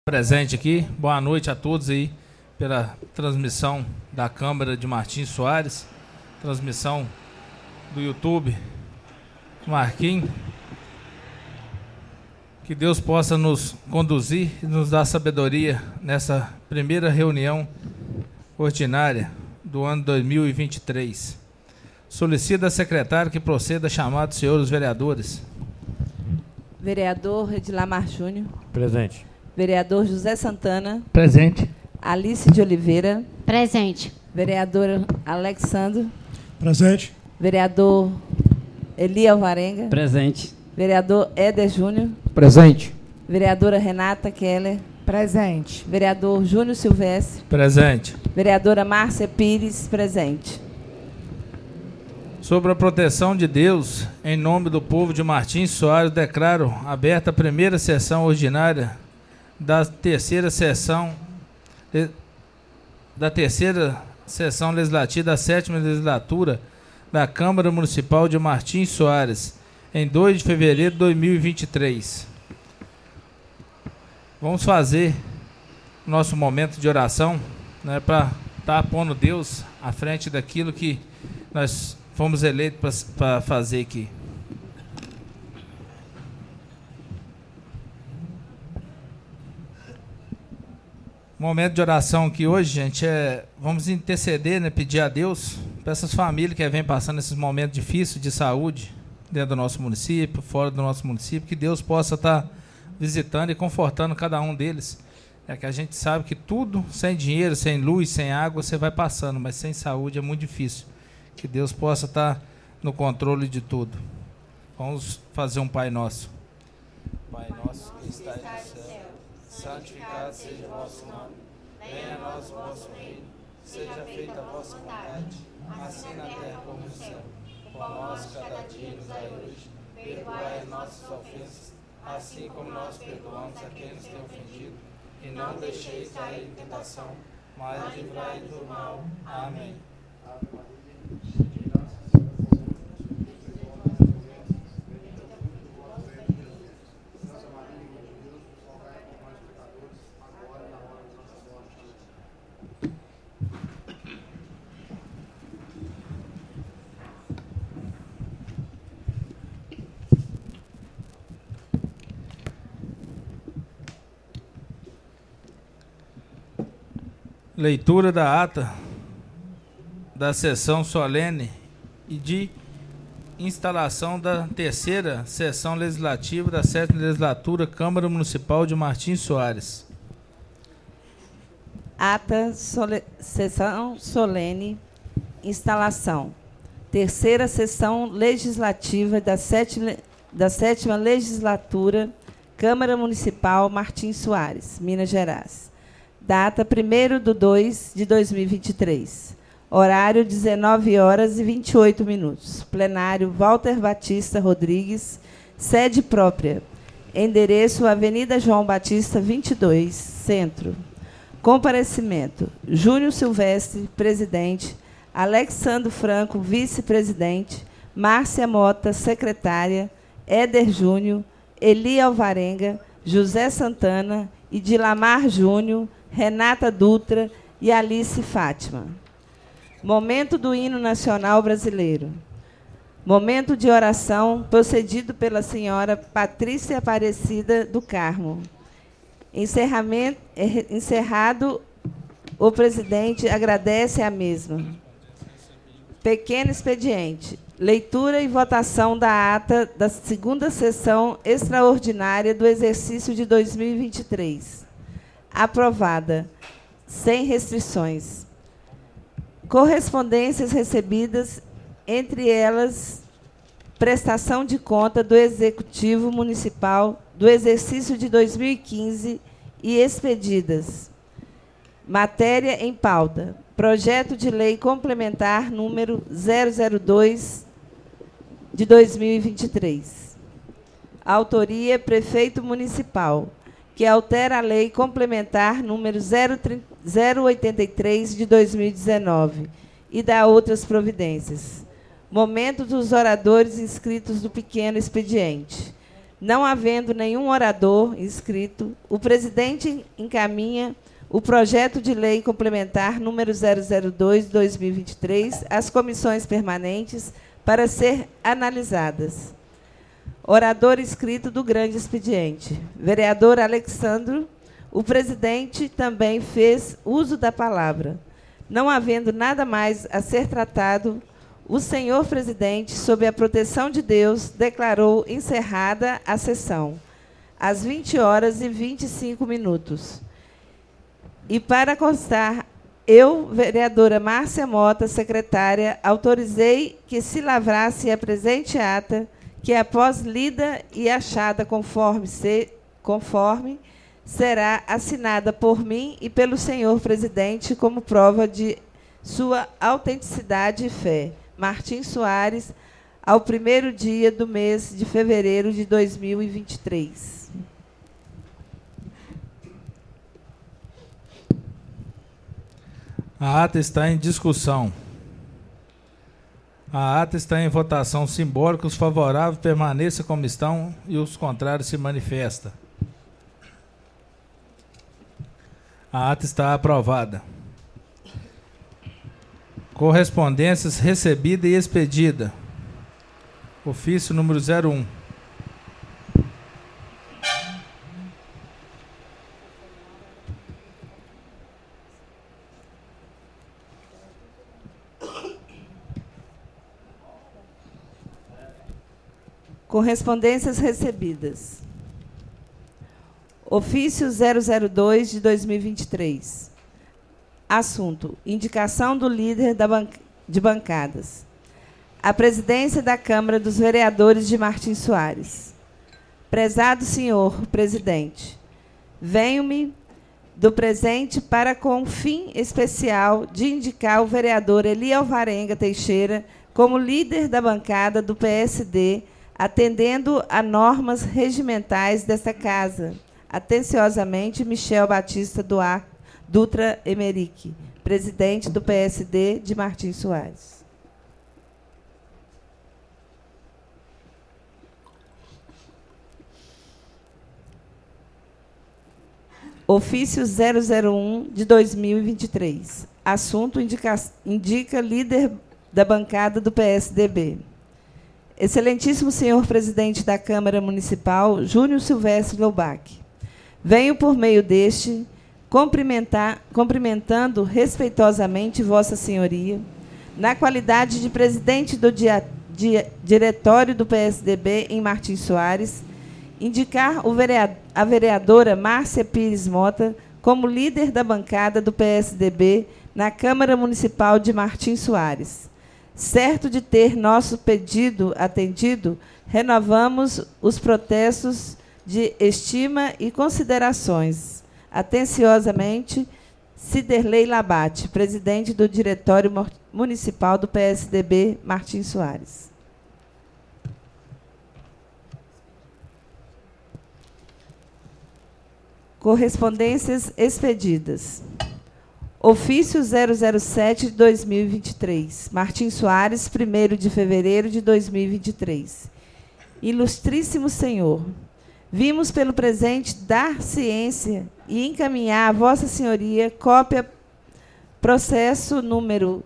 presente aqui. Boa noite a todos aí pela transmissão da Câmara de Martins Soares, transmissão do YouTube. Marquinhos, que Deus possa nos conduzir e nos dar sabedoria nessa primeira reunião ordinária do ano 2023. Solicito a secretária que proceda a chamar dos senhores vereadores. Vereador Edilamar Júnior. Presente. Vereador José Santana. Presente. Alice de Oliveira. Presente. Vereador Alexandro. Presente. Vereador Eli Alvarenga. Presente. Vereador Éder Júnior. Presente. Vereadora Renata Keller. Presente. Vereador Júnior Silvestre. Presente. Vereadora Márcia Pires. Presente. Sobre a proteção de Deus, em nome do povo de Martins Soares, declaro aberta a primeira sessão ordinária da terceira sessão legislativa da 7ª legislatura da Câmara Municipal de Martins Soares, em 2 de fevereiro de 2023. Vamos fazer nosso momento de oração, né, para estar pondo Deus à frente daquilo que nós fomos eleitos para fazer aqui. O momento de oração aqui hoje, gente, vamos interceder, né, pedir a Deus para essas famílias que vêm passando esses momentos difíceis de saúde dentro do nosso município, fora do nosso município, que Deus possa estar visitando e confortando cada um deles. É que a gente sabe que tudo, sem dinheiro, sem luz, sem água, você vai passando, mas sem saúde é muito difícil. Que Deus possa estar no controle de tudo. Vamos fazer um Pai Nosso. Pai nosso que estais no céu, santificado seja o vosso nome. Venha a nós o vosso reino. Seja feita a vossa vontade, assim na terra como no céu. O pão nosso cada dia nos dai hoje. Perdoai as nossas ofensas, assim como nós perdoamos a quem nos tem ofendido. E não deixeis cair em tentação, mas livrai do mal. Amém. Leitura da ata da sessão solene e de instalação da terceira sessão legislativa da 7ª legislatura Câmara Municipal de Martins Soares. Ata sessão solene, instalação. Terceira sessão legislativa da 7ª legislatura Câmara Municipal Martins Soares, Minas Gerais. Data 1º de 2023. Horário 19h28. Plenário Walter Batista Rodrigues. Sede própria. Endereço Avenida João Batista 22, Centro. Comparecimento: Júnior Silvestre, presidente. Alexandro Franco, vice-presidente. Márcia Mota, secretária. Éder Júnior. Eli Alvarenga. José Santana. Edilamar Júnior. Renata Dutra e Alice Fátima. Momento do hino nacional brasileiro. Momento de oração procedido pela senhora Patrícia Aparecida do Carmo. Encerrado, o presidente agradece a mesma. Pequeno expediente. Leitura e votação da ata da 2ª sessão extraordinária do exercício de 2023. Aprovada, sem restrições. Correspondências recebidas, entre elas, prestação de conta do Executivo Municipal do exercício de 2015 e expedidas. Matéria em pauta: Projeto de Lei Complementar número 002 de 2023. Autoria: Prefeito Municipal, que altera a Lei Complementar número 083 de 2019 e dá outras providências. Momento dos oradores inscritos do pequeno expediente. Não havendo nenhum orador inscrito, o presidente encaminha o projeto de lei complementar número 002/2023 às comissões permanentes para ser analisadas. Orador inscrito do grande expediente. Vereador Alexandro, o presidente também fez uso da palavra. Não havendo nada mais a ser tratado, o senhor presidente, sob a proteção de Deus, declarou encerrada a sessão, às 20h25. E para constar, eu, vereadora Márcia Mota, secretária, autorizei que se lavrasse a presente ata, que após lida e achada conforme, será assinada por mim e pelo senhor presidente como prova de sua autenticidade e fé. Martim Soares, ao 1º dia do mês de fevereiro de 2023. A ata está em discussão. A ata está em votação simbólica. Os favoráveis permaneçam como estão e os contrários se manifestam. A ata está aprovada. Correspondências recebida e expedida. Ofício número 01. Correspondências recebidas. Ofício 002 de 2023. Assunto: indicação do líder de bancadas. A presidência da Câmara dos Vereadores de Martim Soares. Prezado senhor presidente, venho-me do presente para com fim especial de indicar o vereador Eli Alvarenga Teixeira como líder da bancada do PSD, atendendo a normas regimentais desta casa. Atenciosamente, Michel Batista Dutra Emerick, presidente do PSD de Martim Soares. Ofício 001 de 2023. Assunto: indica líder da bancada do PSDB. Excelentíssimo senhor presidente da Câmara Municipal, Júnior Silvestre Loubach. Venho, por meio deste, cumprimentando respeitosamente Vossa Senhoria, na qualidade de presidente do diretório do PSDB em Martim Soares, indicar a vereadora Márcia Pires Mota como líder da bancada do PSDB na Câmara Municipal de Martim Soares. Certo de ter nosso pedido atendido, renovamos os protestos de estima e considerações. Atenciosamente, Ciderley Labate, presidente do Diretório Municipal do PSDB, Martim Soares. Correspondências expedidas. Ofício 007 de 2023. Martim Soares, 1º de fevereiro de 2023. Ilustríssimo senhor, vimos pelo presente dar ciência e encaminhar a Vossa Senhoria cópia processo número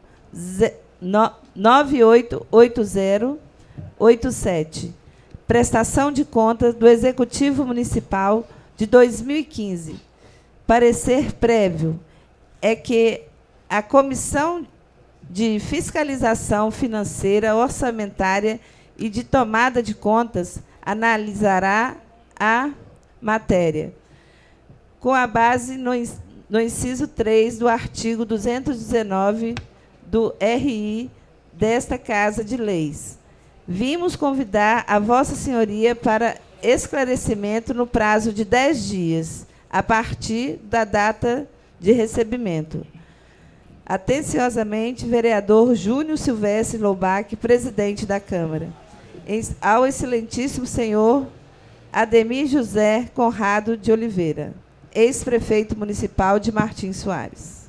988087, prestação de contas do Executivo Municipal de 2015. Parecer prévio é que a Comissão de Fiscalização Financeira, Orçamentária e de Tomada de Contas analisará a matéria, com a base no inciso 3 do artigo 219 do RI desta Casa de Leis. Vimos convidar a Vossa Senhoria para esclarecimento no prazo de 10 dias, a partir da data de recebimento. Atenciosamente, vereador Júnior Silvestre Loubach, presidente da Câmara. Ao excelentíssimo senhor Ademir José Conrado de Oliveira, ex-prefeito municipal de Martim Soares.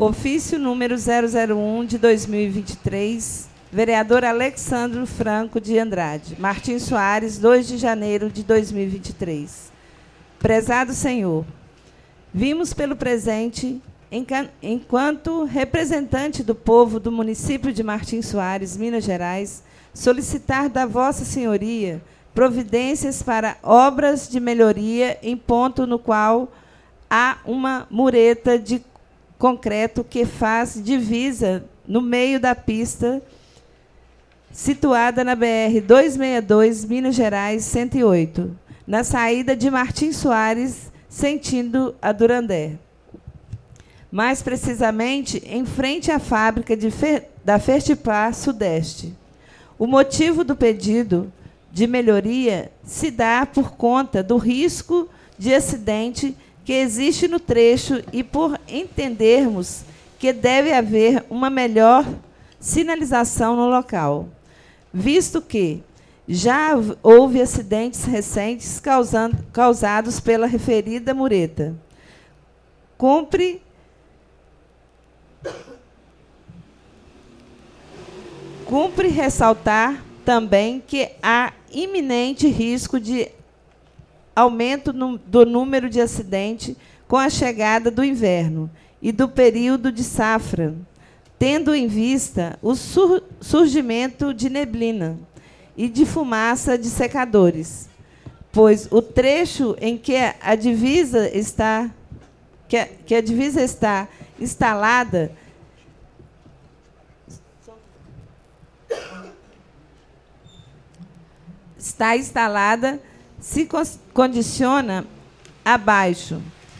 Ofício número 001 de 2023, vereador Alexandro Franco de Andrade. Martins Soares, 2 de janeiro de 2023. Prezado senhor, vimos pelo presente, enquanto representante do povo do município de Martins Soares, Minas Gerais, solicitar da vossa senhoria providências para obras de melhoria em ponto no qual há uma mureta de concreto que faz divisa no meio da pista, situada na BR-262, Minas Gerais, 108, na saída de Martins Soares, sentido a Durandé. Mais precisamente, em frente à fábrica da Fertipar Sudeste. O motivo do pedido de melhoria se dá por conta do risco de acidente que existe no trecho e por entendermos que deve haver uma melhor sinalização no local, visto que já houve acidentes recentes causados pela referida mureta. Cumpre ressaltar também que há iminente risco de aumento do número de acidentes com a chegada do inverno e do período de safra, tendo em vista o surgimento de neblina e de fumaça de secadores, pois o trecho em que a divisa está instalada se condiciona abaixo.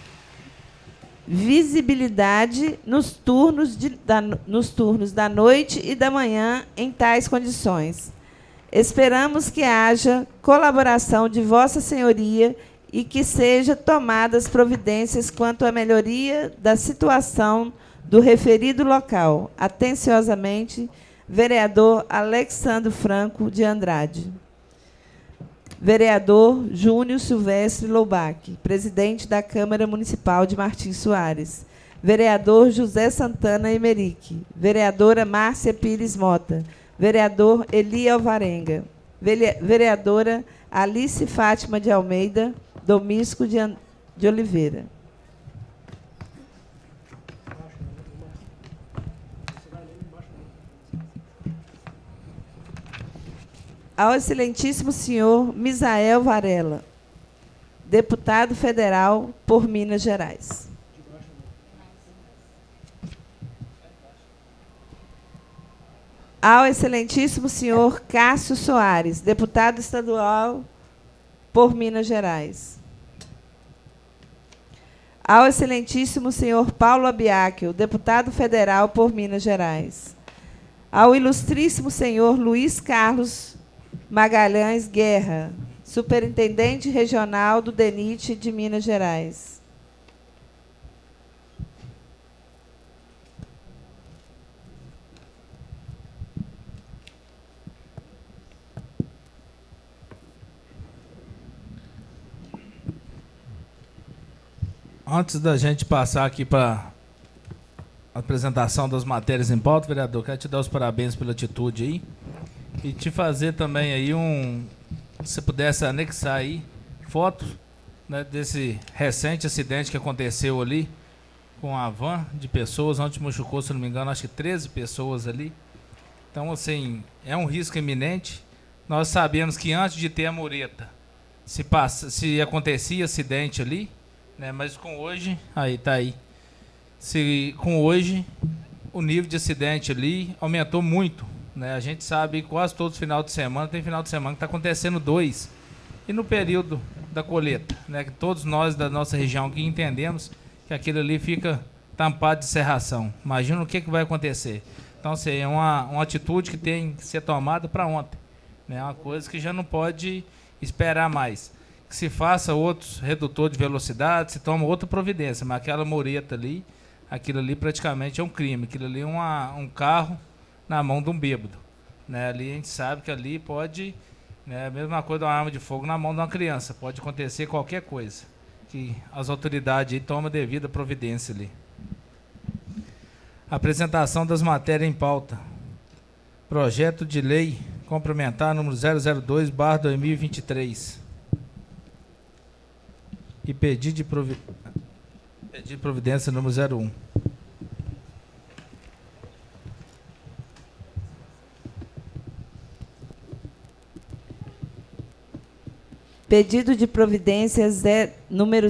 Visibilidade nos turnos da noite e da manhã em tais condições. Esperamos que haja colaboração de Vossa Senhoria e que sejam tomadas providências quanto à melhoria da situação do referido local. Atenciosamente, vereador Alexandro Franco de Andrade. Vereador Júnior Silvestre Loubach, presidente da Câmara Municipal de Martins Soares. Vereador José Santana Emerick. Vereadora Márcia Pires Mota. Vereador Eli Alvarenga. Vereadora Alice Fátima de Almeida Domisco de Oliveira. Ao excelentíssimo senhor Misael Varela, deputado federal por Minas Gerais. Ao excelentíssimo senhor Cássio Soares, deputado estadual por Minas Gerais. Ao excelentíssimo senhor Paulo Abiáquio, deputado federal por Minas Gerais. Ao ilustríssimo senhor Luiz Carlos Magalhães Guerra, superintendente regional do DENIT de Minas Gerais. Antes da gente passar aqui para a apresentação das matérias em pauta, vereador, quero te dar os parabéns pela atitude aí. E te fazer também aí se você pudesse anexar aí fotos, né, desse recente acidente que aconteceu ali com a van de pessoas, onde machucou, se não me engano, acho que 13 pessoas ali. Então, assim, é um risco iminente. Nós sabemos que antes de ter a mureta, se acontecia acidente ali, né, mas com hoje, com hoje, o nível de acidente ali aumentou muito. Né? A gente sabe que quase todo final de semana, tem final de semana que está acontecendo 2. E no período da colheita, né? Que todos nós da nossa região aqui entendemos que aquilo ali fica tampado de serração. Imagina o que vai acontecer. Então, assim, é uma atitude que tem que ser tomada para ontem. É, né? Uma coisa que já não pode esperar mais. Que se faça outros redutor de velocidade, se toma outra providência. Mas aquela mureta ali, aquilo ali praticamente é um crime. Aquilo ali é um carro na mão de um bêbado, né? Ali a gente sabe que ali pode, né, a mesma coisa de uma arma de fogo na mão de uma criança, pode acontecer qualquer coisa, que as autoridades aí tomam devida providência ali. Apresentação das matérias em pauta. Projeto de lei complementar número 002/2023. E pedido de providência número 01. Pedido de providência número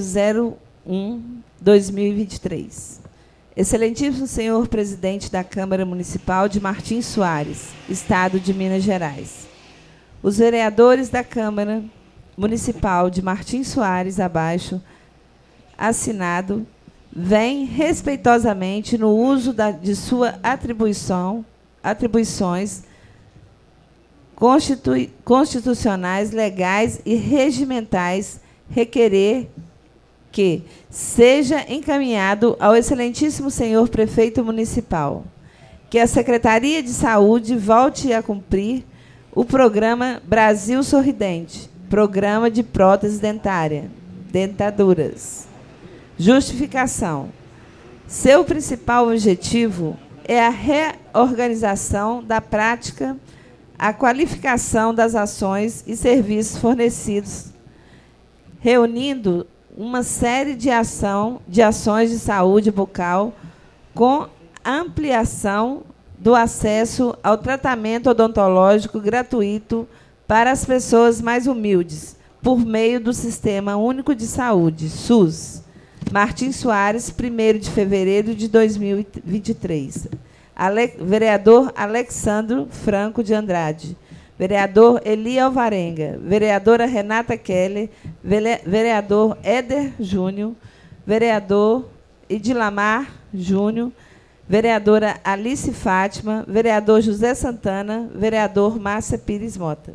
01/2023. Excelentíssimo senhor presidente da Câmara Municipal de Martins Soares, Estado de Minas Gerais. Os vereadores da Câmara Municipal de Martins Soares, abaixo, assinado, vêm respeitosamente no uso de sua atribuições constitucionais, legais e regimentais, requerer que seja encaminhado ao excelentíssimo senhor prefeito municipal que a Secretaria de Saúde volte a cumprir o programa Brasil Sorridente, programa de prótese dentária, dentaduras. Justificação. Seu principal objetivo é a reorganização da prática, a qualificação das ações e serviços fornecidos, reunindo uma série de ações de saúde bucal com ampliação do acesso ao tratamento odontológico gratuito para as pessoas mais humildes, por meio do Sistema Único de Saúde, SUS. Martins Soares, 1º de fevereiro de 2023. Vereador Alexandro Franco de Andrade. Vereador Eli Alvarenga, vereadora Renata Keller, vereador Éder Júnior, vereador Idilamar Júnior, vereadora Alice Fátima, vereador José Santana, vereador Márcia Pires Mota.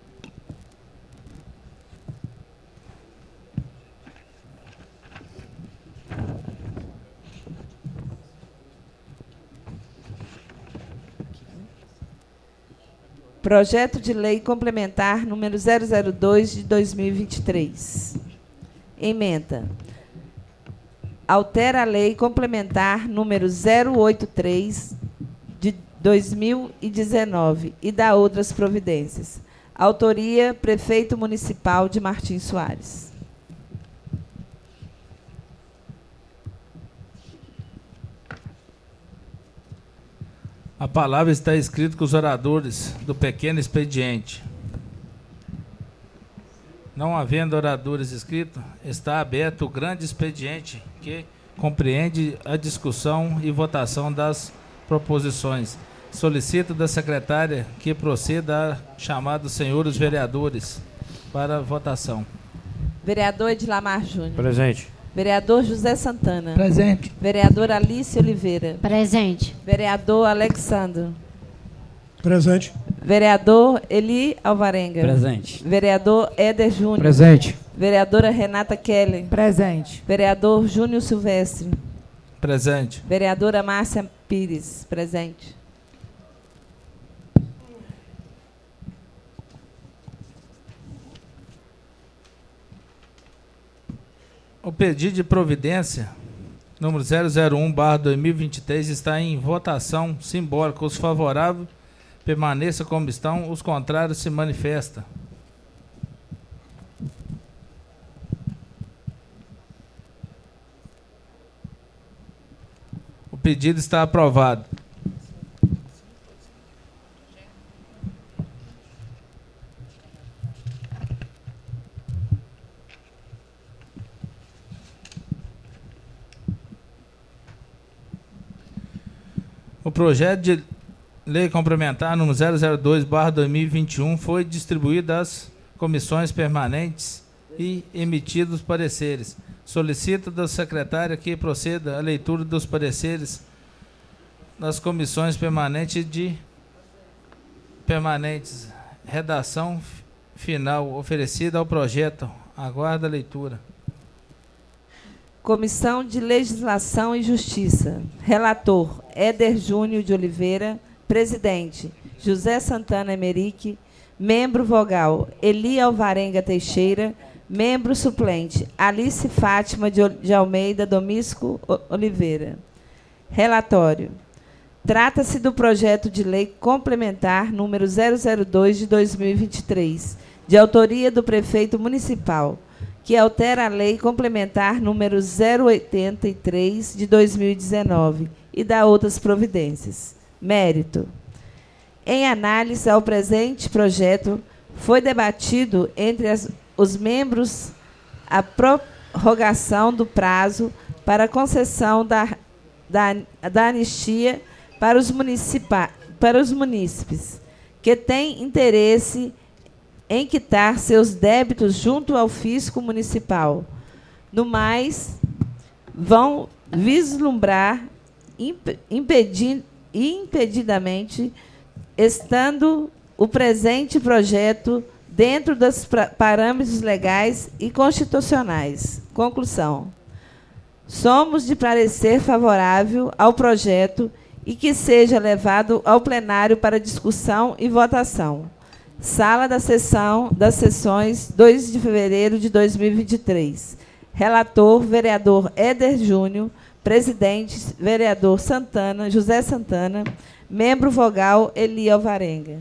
Projeto de Lei Complementar número 002 de 2023. Ementa. Altera a Lei Complementar número 083 de 2019 e dá outras providências. Autoria: Prefeito Municipal de Martins Soares. A palavra está escrita com os oradores do pequeno expediente. Não havendo oradores inscritos, está aberto o grande expediente, que compreende a discussão e votação das proposições. Solicito da secretária que proceda a chamar dos senhores vereadores para votação. Vereador Edilamar Júnior. Presente. Vereador José Santana. Presente. Vereadora Alice Oliveira. Presente. Vereador Alexandro. Presente. Vereador Eli Alvarenga. Presente. Vereador Éder Júnior. Presente. Vereadora Renata Keller. Presente. Vereador Júnior Silvestre. Presente. Vereadora Márcia Pires. Presente. O pedido de providência, número 001/2023, está em votação simbólica. Os favoráveis permaneçam como estão, os contrários se manifestam. O pedido está aprovado. O projeto de lei complementar número 002/2021 foi distribuído às comissões permanentes e emitidos pareceres. Solicito da secretária que proceda à leitura dos pareceres das comissões permanentes. Redação final oferecida ao projeto. Aguardo a leitura. Comissão de Legislação e Justiça. Relator: Éder Júnior de Oliveira. Presidente: José Santana Emerick. Membro vogal: Eli Alvarenga Teixeira. Membro suplente: Alice Fátima de Almeida Domisco Oliveira. Relatório: Trata-se do projeto de lei complementar número 002 de 2023, de autoria do prefeito municipal, que altera a lei complementar número 083 de 2019 e dá outras providências. Mérito. Em análise ao presente projeto, foi debatido entre os membros a prorrogação do prazo para a concessão da anistia para os munícipes que têm interesse em quitar seus débitos junto ao fisco municipal. No mais, vão vislumbrar impedidamente, estando o presente projeto dentro dos parâmetros legais e constitucionais. Conclusão. Somos de parecer favorável ao projeto e que seja levado ao plenário para discussão e votação. Sala das sessões, 2 de fevereiro de 2023. Relator, vereador Éder Júnior. Presidente, vereador José Santana. Membro vogal, Eli Alvarenga.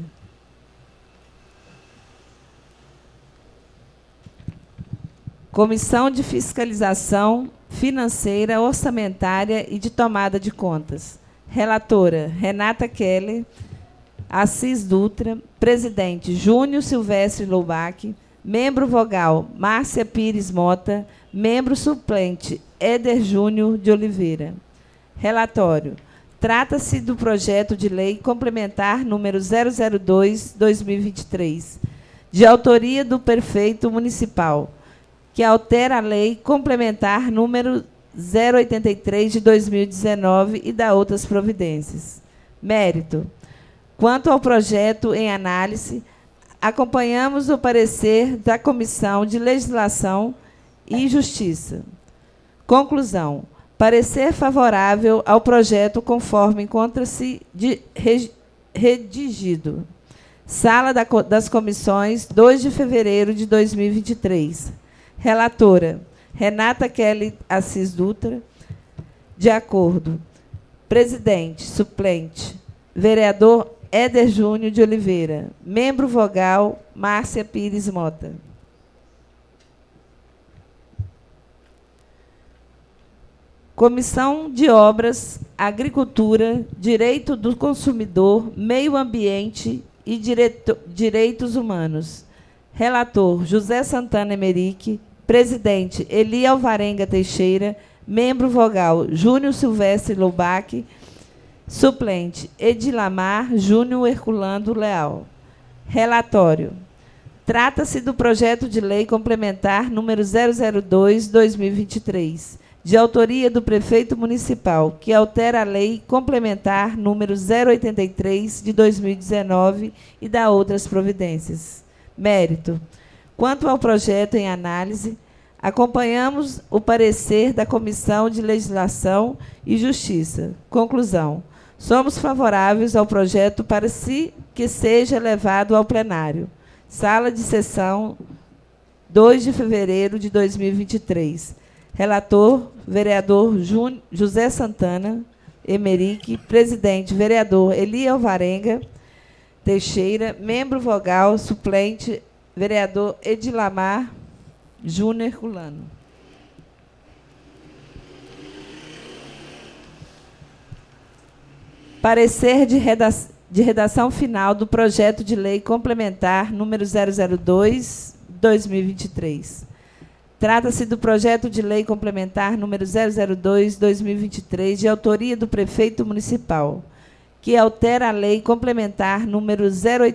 Comissão de Fiscalização Financeira, Orçamentária e de Tomada de Contas. Relatora, Renata Keller. Assis Dutra. Presidente, Júnior Silvestre Loubach. Membro vogal, Márcia Pires Mota. Membro suplente, Éder Júnior de Oliveira. Relatório. Trata-se do projeto de lei complementar número 002/2023, de autoria do prefeito municipal, que altera a lei complementar número 083 de 2019 e dá outras providências. Mérito. Quanto ao projeto em análise, acompanhamos o parecer da Comissão de Legislação e Justiça. Conclusão. Parecer favorável ao projeto conforme encontra-se redigido. Sala das Comissões, 2 de fevereiro de 2023. Relatora, Renata Kelly Assis Dutra. De acordo. Presidente, suplente, vereador Éder Júnior de Oliveira. Membro vogal, Márcia Pires Mota. Comissão de Obras, Agricultura, Direito do Consumidor, Meio Ambiente e Direitos Humanos. Relator, José Santana Emerick. Presidente, Eli Alvarenga Teixeira. Membro vogal, Júnior Silvestre Loubach. Suplente, Edilamar Júnior Herculano Leal. Relatório. Trata-se do projeto de lei complementar número 002/2023, de autoria do prefeito municipal, que altera a lei complementar número 083 de 2019 e dá outras providências. Mérito. Quanto ao projeto em análise, acompanhamos o parecer da Comissão de Legislação e Justiça. Conclusão. Somos favoráveis ao projeto para que seja levado ao plenário. Sala de sessão, 2 de fevereiro de 2023. Relator, vereador José Santana Emerick. Presidente, vereador Eli Alvarenga Teixeira. Membro vogal, suplente, vereador Edilamar Júnior Herculano. Parecer de redação final do projeto de lei complementar número 002/2023. Trata-se do projeto de lei complementar número 002/2023, de autoria do prefeito municipal, que altera a lei complementar número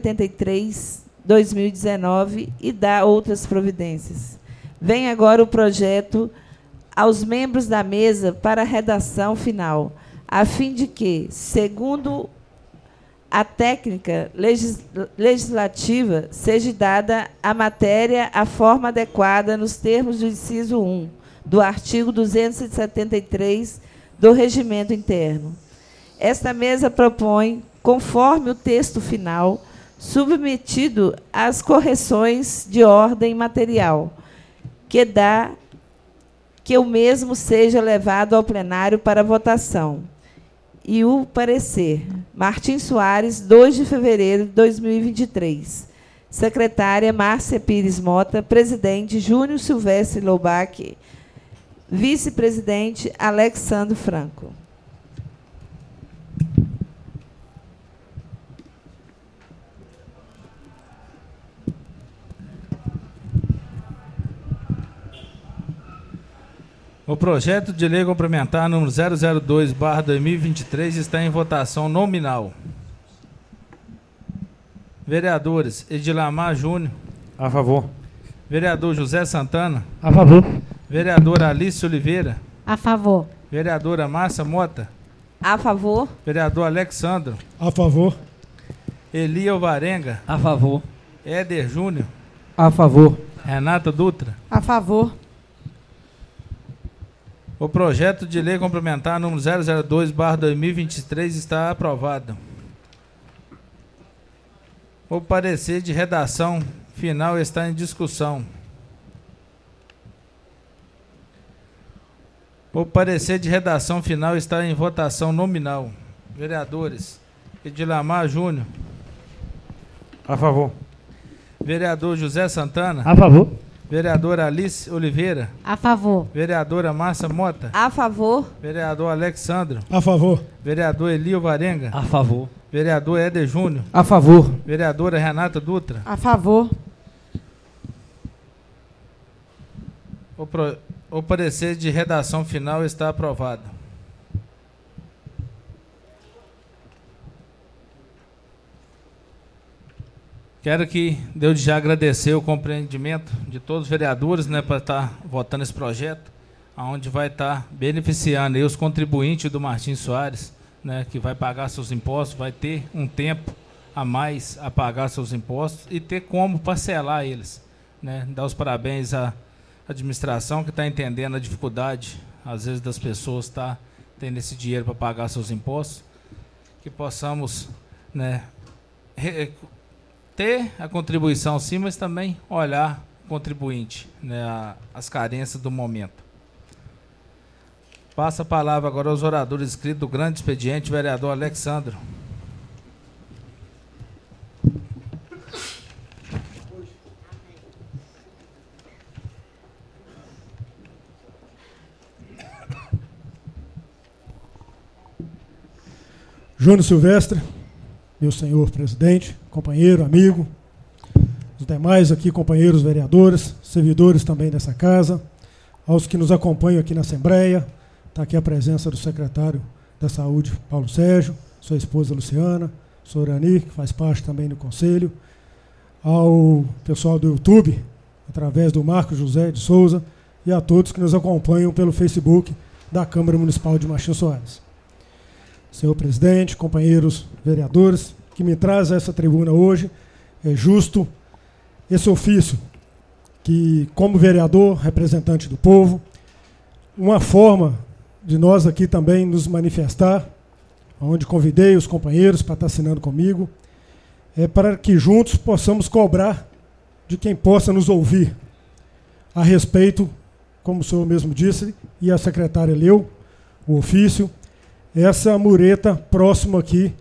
083/2019 e dá outras providências. Vem agora o projeto aos membros da mesa para a redação final, a fim de que, segundo a técnica legislativa, seja dada à matéria a forma adequada nos termos do inciso 1 do artigo 273 do Regimento Interno. Esta mesa propõe, conforme o texto final, submetido às correções de ordem material, que o mesmo seja levado ao plenário para votação. E o parecer. Martim Soares, 2 de fevereiro de 2023. Secretária Márcia Pires Mota. Presidente Júnior Silvestre Loubach. Vice-presidente Alexandre Franco. O projeto de lei complementar número 002/2023 está em votação nominal. Vereadores Edilamar Júnior. A favor. Vereador José Santana. A favor. Vereadora Alice Oliveira. A favor. Vereadora Márcia Mota. A favor. Vereador Alexandro. A favor. Eli Alvarenga. A favor. Éder Júnior. A favor. Renata Dutra. A favor. O projeto de lei complementar número 002/2023 está aprovado. O parecer de redação final está em discussão. O parecer de redação final está em votação nominal. Vereadores Edilamar Júnior. A favor. Vereador José Santana. A favor. Vereadora Alice Oliveira. A favor. Vereadora Márcia Mota. A favor. Vereador Alexandro. A favor. Vereador Elio Varenga. A favor. Vereador Éder Júnior. A favor. Vereadora Renata Dutra. A favor. O parecer de redação final está aprovado. Quero que Deus já agradecer o compreendimento de todos os vereadores, né, para estar votando esse projeto, onde vai estar beneficiando aí os contribuintes do Martim Soares, né, que vai pagar seus impostos, vai ter um tempo a mais a pagar seus impostos e ter como parcelar eles, né. Dar os parabéns à administração que está entendendo a dificuldade, às vezes, das pessoas estar tendo esse dinheiro para pagar seus impostos, que possamos, né, ter a contribuição sim, mas também olhar o contribuinte, né, as carências do momento. Passa a palavra agora aos oradores inscritos do grande expediente, vereador Alexandro. Júnior Silvestre, meu senhor presidente, companheiro, amigo, os demais aqui companheiros vereadores, servidores também dessa casa, aos que nos acompanham aqui na Assembleia, está aqui a presença do secretário da Saúde, Paulo Sérgio, sua esposa Luciana, Sorani, que faz parte também do conselho, ao pessoal do YouTube, através do Marco José de Souza, e a todos que nos acompanham pelo Facebook da Câmara Municipal de Martim Soares. Senhor presidente, companheiros vereadores, que me traz a essa tribuna hoje, é justo esse ofício que, como vereador, representante do povo, uma forma de nós aqui também nos manifestar, onde convidei os companheiros para estar assinando comigo, é para que juntos possamos cobrar de quem possa nos ouvir a respeito, como o senhor mesmo disse, e a secretária leu o ofício, essa mureta próxima aqui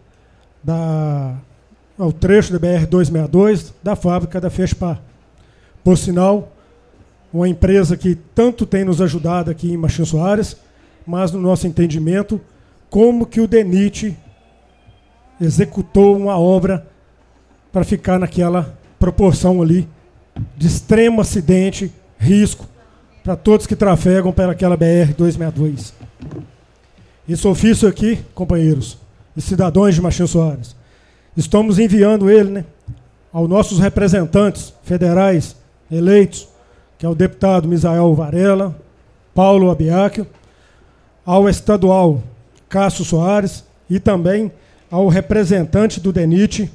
ao trecho da BR-262 da fábrica da Fespar. Por sinal, uma empresa que tanto tem nos ajudado aqui em Martim Soares, mas no nosso entendimento, como que o DENIT executou uma obra para ficar naquela proporção ali de extremo acidente, risco, para todos que trafegam pelaquela BR-262. Esse ofício aqui, companheiros e cidadãos de Martim Soares, estamos enviando ele, né, aos nossos representantes federais eleitos, que é o deputado Misael Varela, Paulo Abiac, ao estadual Cássio Soares e também ao representante do DENIT,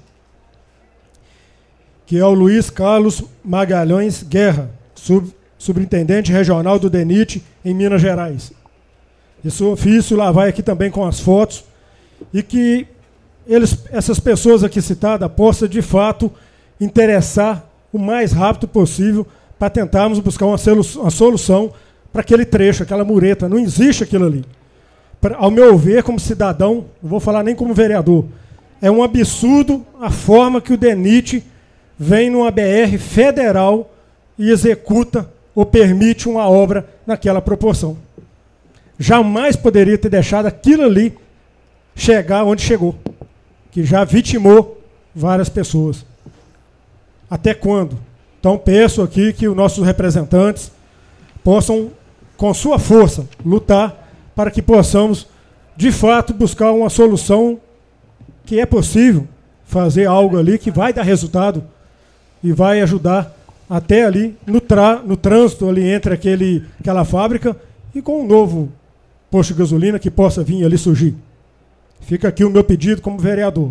que é o Luiz Carlos Magalhães Guerra, superintendente regional do DENIT em Minas Gerais. Esse ofício lá vai aqui também com as fotos e que essas pessoas aqui citadas possam, de fato, interessar o mais rápido possível para tentarmos buscar uma solução para aquele trecho, aquela mureta. Não existe aquilo ali. ao meu ver, como cidadão, não vou falar nem como vereador, é um absurdo a forma que o DENIT vem numa BR federal e executa ou permite uma obra naquela proporção. Jamais poderia ter deixado aquilo ali chegar onde chegou, que já vitimou várias pessoas. Até quando? Então peço aqui que os nossos representantes possam, com sua força, lutar para que possamos, de fato, buscar uma solução que é possível fazer algo ali que vai dar resultado e vai ajudar até ali no trânsito ali entre aquela fábrica e com um novo posto de gasolina que possa vir ali surgir. Fica aqui o meu pedido como vereador.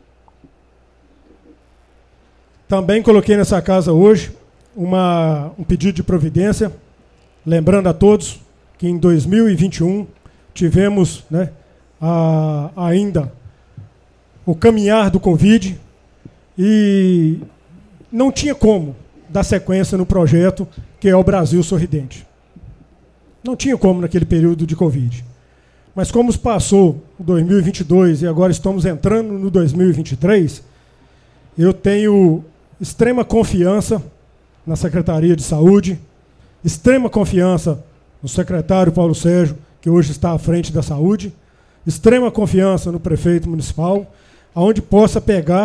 Também coloquei nessa casa hoje um pedido de providência, lembrando a todos que em 2021 tivemos, né, ainda o caminhar do Covid e não tinha como dar sequência no projeto que é o Brasil Sorridente. Não tinha como naquele período de Covid. Mas como passou o 2022 e agora estamos entrando no 2023, eu tenho extrema confiança na Secretaria de Saúde, extrema confiança no secretário Paulo Sérgio, que hoje está à frente da saúde, extrema confiança no prefeito municipal, aonde possa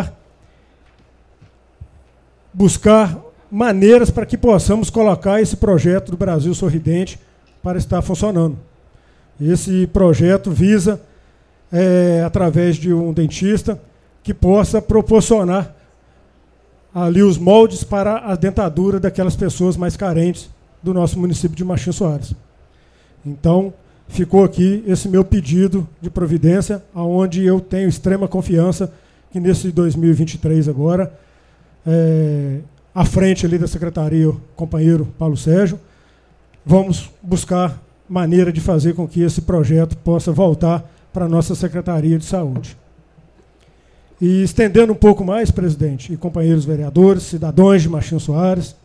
buscar maneiras para que possamos colocar esse projeto do Brasil Sorridente para estar funcionando. Esse projeto visa, através de um dentista, que possa proporcionar ali os moldes para a dentadura daquelas pessoas mais carentes do nosso município de Martins Soares. Então, ficou aqui esse meu pedido de providência, onde eu tenho extrema confiança que nesse 2023 agora, à frente ali da secretaria, o companheiro Paulo Sérgio, vamos buscar maneira de fazer com que esse projeto possa voltar para a nossa Secretaria de Saúde. E estendendo um pouco mais, presidente e companheiros vereadores, cidadãos de Martins Soares,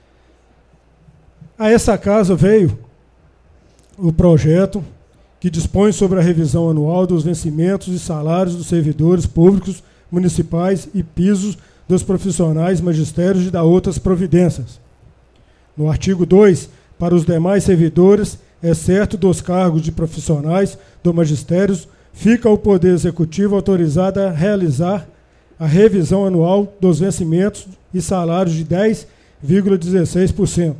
a essa casa veio o projeto que dispõe sobre a revisão anual dos vencimentos e salários dos servidores públicos municipais e pisos dos profissionais magistérios e da outras providências. No artigo 2, para os demais servidores, exceto dos cargos de profissionais do magistério, fica o Poder Executivo autorizado a realizar a revisão anual dos vencimentos e salários de 10,16%.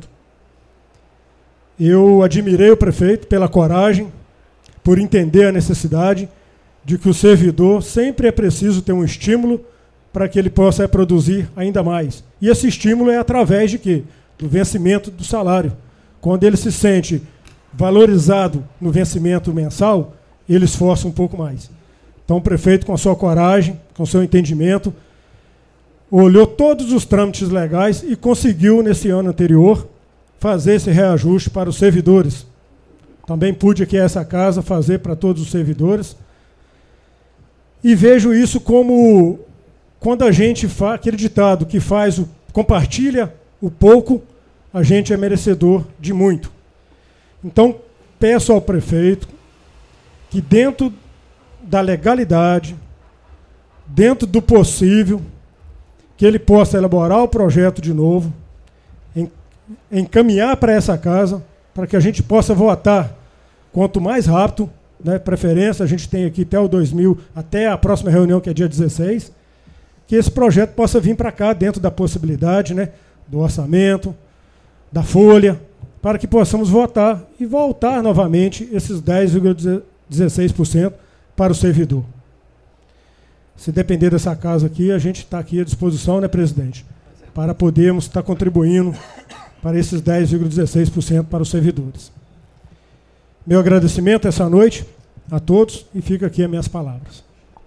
Eu admirei o prefeito pela coragem, por entender a necessidade de que o servidor sempre é preciso ter um estímulo para que ele possa produzir ainda mais. E esse estímulo é através de quê? Do vencimento do salário. Quando ele se sente valorizado no vencimento mensal, ele esforça um pouco mais. Então o prefeito, com a sua coragem, com o seu entendimento, olhou todos os trâmites legais e conseguiu, nesse ano anterior, fazer esse reajuste para os servidores. Também pude aqui essa casa fazer para todos os servidores. E vejo isso como quando a gente faz aquele ditado que compartilha o pouco, a gente é merecedor de muito. Então, peço ao prefeito que dentro da legalidade, dentro do possível, que ele possa elaborar o projeto de novo, encaminhar para essa casa, para que a gente possa votar quanto mais rápido, né, preferência, a gente tem aqui até a próxima reunião, que é dia 16, que esse projeto possa vir para cá dentro da possibilidade, né, do orçamento, da folha, para que possamos votar e voltar novamente esses 10,16% para o servidor. Se depender dessa casa aqui, a gente está aqui à disposição, né, presidente, para podermos estar contribuindo para esses 10,16% para os servidores. Meu agradecimento essa noite a todos e fica aqui as minhas palavras.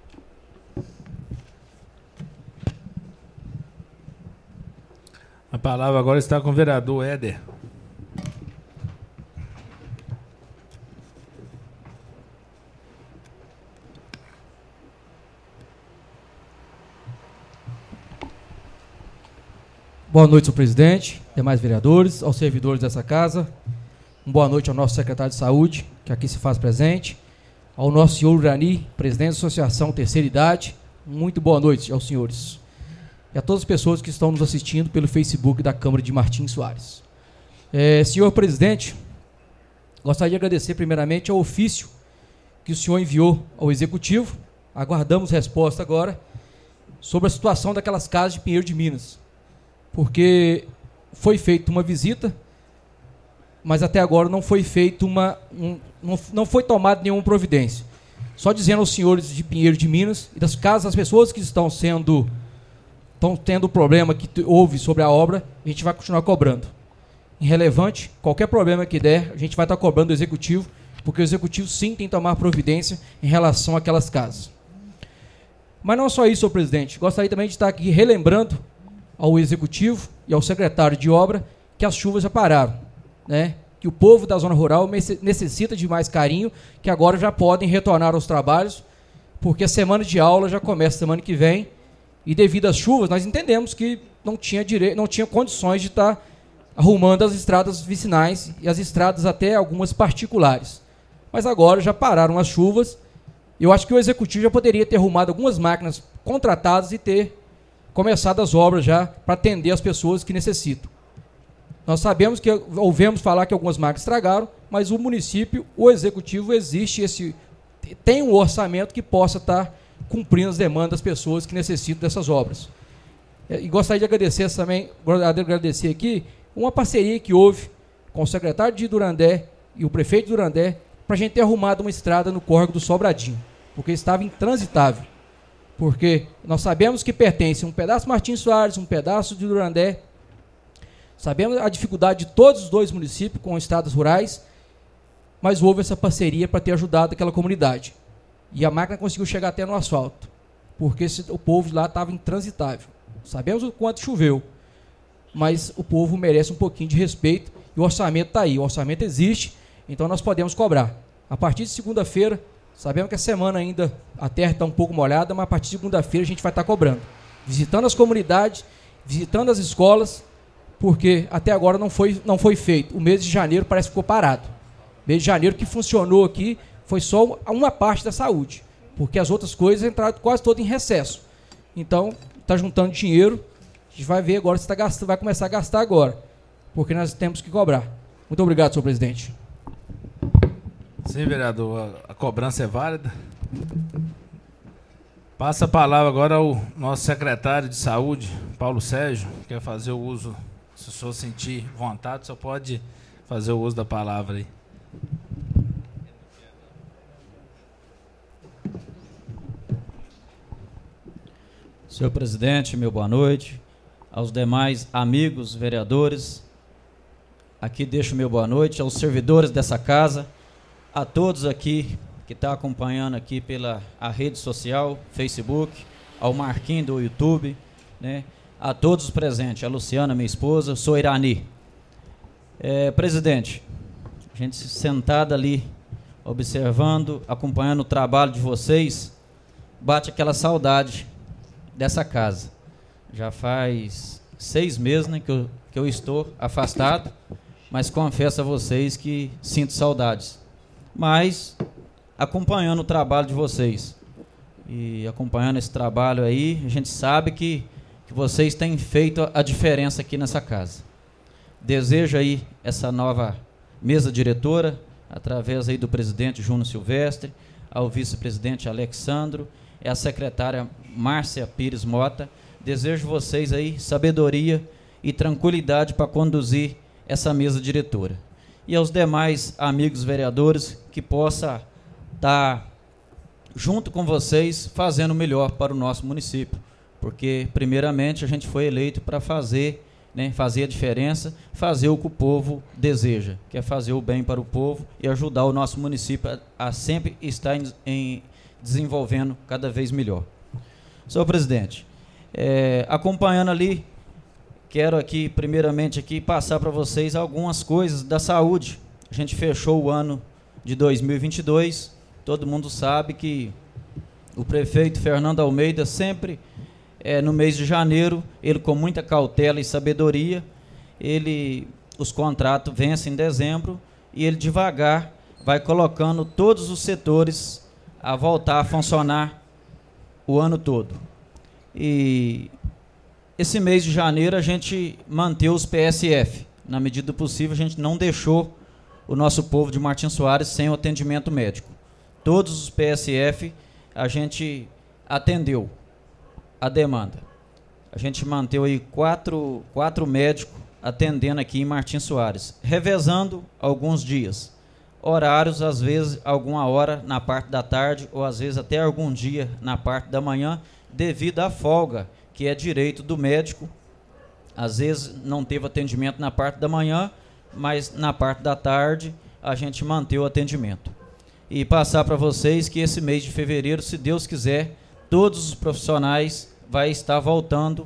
A palavra agora está com o vereador Éder. Boa noite, senhor presidente, demais vereadores, aos servidores dessa casa. Boa noite ao nosso secretário de Saúde, que aqui se faz presente, ao nosso senhor Urani, presidente da Associação Terceira Idade. Muito boa noite aos senhores. E a todas as pessoas que estão nos assistindo pelo Facebook da Câmara de Martins Soares. Senhor presidente, gostaria de agradecer primeiramente ao ofício que o senhor enviou ao Executivo. Aguardamos resposta agora sobre a situação daquelas casas de Pinheiro de Minas. Porque foi feita uma visita, mas até agora não foi feita não foi tomada nenhuma providência. Só dizendo aos senhores de Pinheiro de Minas e das casas, as pessoas que estão tendo o problema que houve sobre a obra, a gente vai continuar cobrando. Irrelevante, qualquer problema que der, a gente vai estar cobrando do Executivo, porque o Executivo sim tem que tomar providência em relação àquelas casas. Mas não só isso, senhor presidente. Gostaria também de estar aqui relembrando ao Executivo e ao secretário de obra que as chuvas já pararam, né? Que o povo da zona rural necessita de mais carinho, que agora já podem retornar aos trabalhos, porque a semana de aula já começa semana que vem, e devido às chuvas, nós entendemos que não tinha condições de estar arrumando as estradas vicinais e as estradas até algumas particulares. Mas agora já pararam as chuvas. Eu acho que o Executivo já poderia ter arrumado algumas máquinas contratadas e ter começado as obras já para atender as pessoas que necessitam. Nós sabemos que ouvemos falar que algumas máquinas estragaram, mas o município, o Executivo, tem um orçamento que possa estar cumprindo as demandas das pessoas que necessitam dessas obras. E gostaria de agradecer aqui uma parceria que houve com o secretário de Durandé e o prefeito de Durandé para a gente ter arrumado uma estrada no córrego do Sobradinho, porque estava intransitável. Porque nós sabemos que pertence um pedaço Martins Soares, um pedaço de Durandé. Sabemos a dificuldade de todos os dois municípios com estradas rurais, mas houve essa parceria para ter ajudado aquela comunidade. E a máquina conseguiu chegar até no asfalto, porque o povo lá estava intransitável. Sabemos o quanto choveu, mas o povo merece um pouquinho de respeito e o orçamento está aí, o orçamento existe, então nós podemos cobrar. A partir de segunda-feira, sabemos que a semana ainda a terra está um pouco molhada, mas a partir de segunda-feira a gente vai estar cobrando. Visitando as comunidades, visitando as escolas, porque até agora não foi feito. O mês de janeiro parece que ficou parado. O mês de janeiro que funcionou aqui foi só uma parte da saúde, porque as outras coisas entraram quase todas em recesso. Então, está juntando dinheiro, a gente vai ver agora se vai começar a gastar agora, porque nós temos que cobrar. Muito obrigado, senhor presidente. Sim, vereador, a cobrança é válida. Passa a palavra agora ao nosso secretário de Saúde, Paulo Sérgio, que quer fazer o uso, se o senhor sentir vontade, só pode fazer o uso da palavra aí. Senhor presidente, meu boa noite. Aos demais amigos vereadores, aqui deixo meu boa noite. Aos servidores dessa casa, a todos aqui que estão acompanhando aqui pela rede social, Facebook, ao Marquinhos do YouTube, né? A todos os presentes, a Luciana, minha esposa, sou Irani. Presidente, a gente sentado ali, observando, acompanhando o trabalho de vocês, bate aquela saudade dessa casa. Já faz 6 meses, né, que eu estou afastado, mas confesso a vocês que sinto saudades. Mas acompanhando o trabalho de vocês e acompanhando esse trabalho aí, a gente sabe que vocês têm feito a diferença aqui nessa casa. Desejo aí essa nova mesa diretora, através aí do presidente Júnior Silvestre, ao vice-presidente Alexandro, e a secretária Márcia Pires Mota. Desejo vocês aí sabedoria e tranquilidade para conduzir essa mesa diretora. E aos demais amigos vereadores que possa estar junto com vocês fazendo o melhor para o nosso município. Porque, primeiramente, a gente foi eleito para fazer, né, fazer a diferença, fazer o que o povo deseja, que é fazer o bem para o povo e ajudar o nosso município a sempre estar desenvolvendo cada vez melhor. Senhor presidente, acompanhando ali, quero aqui, primeiramente, aqui, passar para vocês algumas coisas da saúde. A gente fechou o ano de 2022, todo mundo sabe que o prefeito Fernando Almeida sempre, no mês de janeiro, ele com muita cautela e sabedoria, os contratos vencem em dezembro e ele devagar vai colocando todos os setores a voltar a funcionar o ano todo. E esse mês de janeiro a gente manteve os PSF. Na medida do possível, a gente não deixou o nosso povo de Martins Soares sem o atendimento médico. Todos os PSF a gente atendeu a demanda. A gente manteve aí quatro médicos atendendo aqui em Martins Soares, revezando alguns dias. Horários, às vezes, alguma hora na parte da tarde, ou às vezes até algum dia na parte da manhã, devido à folga, que é direito do médico. Às vezes não teve atendimento na parte da manhã, mas na parte da tarde a gente manteve o atendimento. E passar para vocês que esse mês de fevereiro, se Deus quiser, todos os profissionais vai estar voltando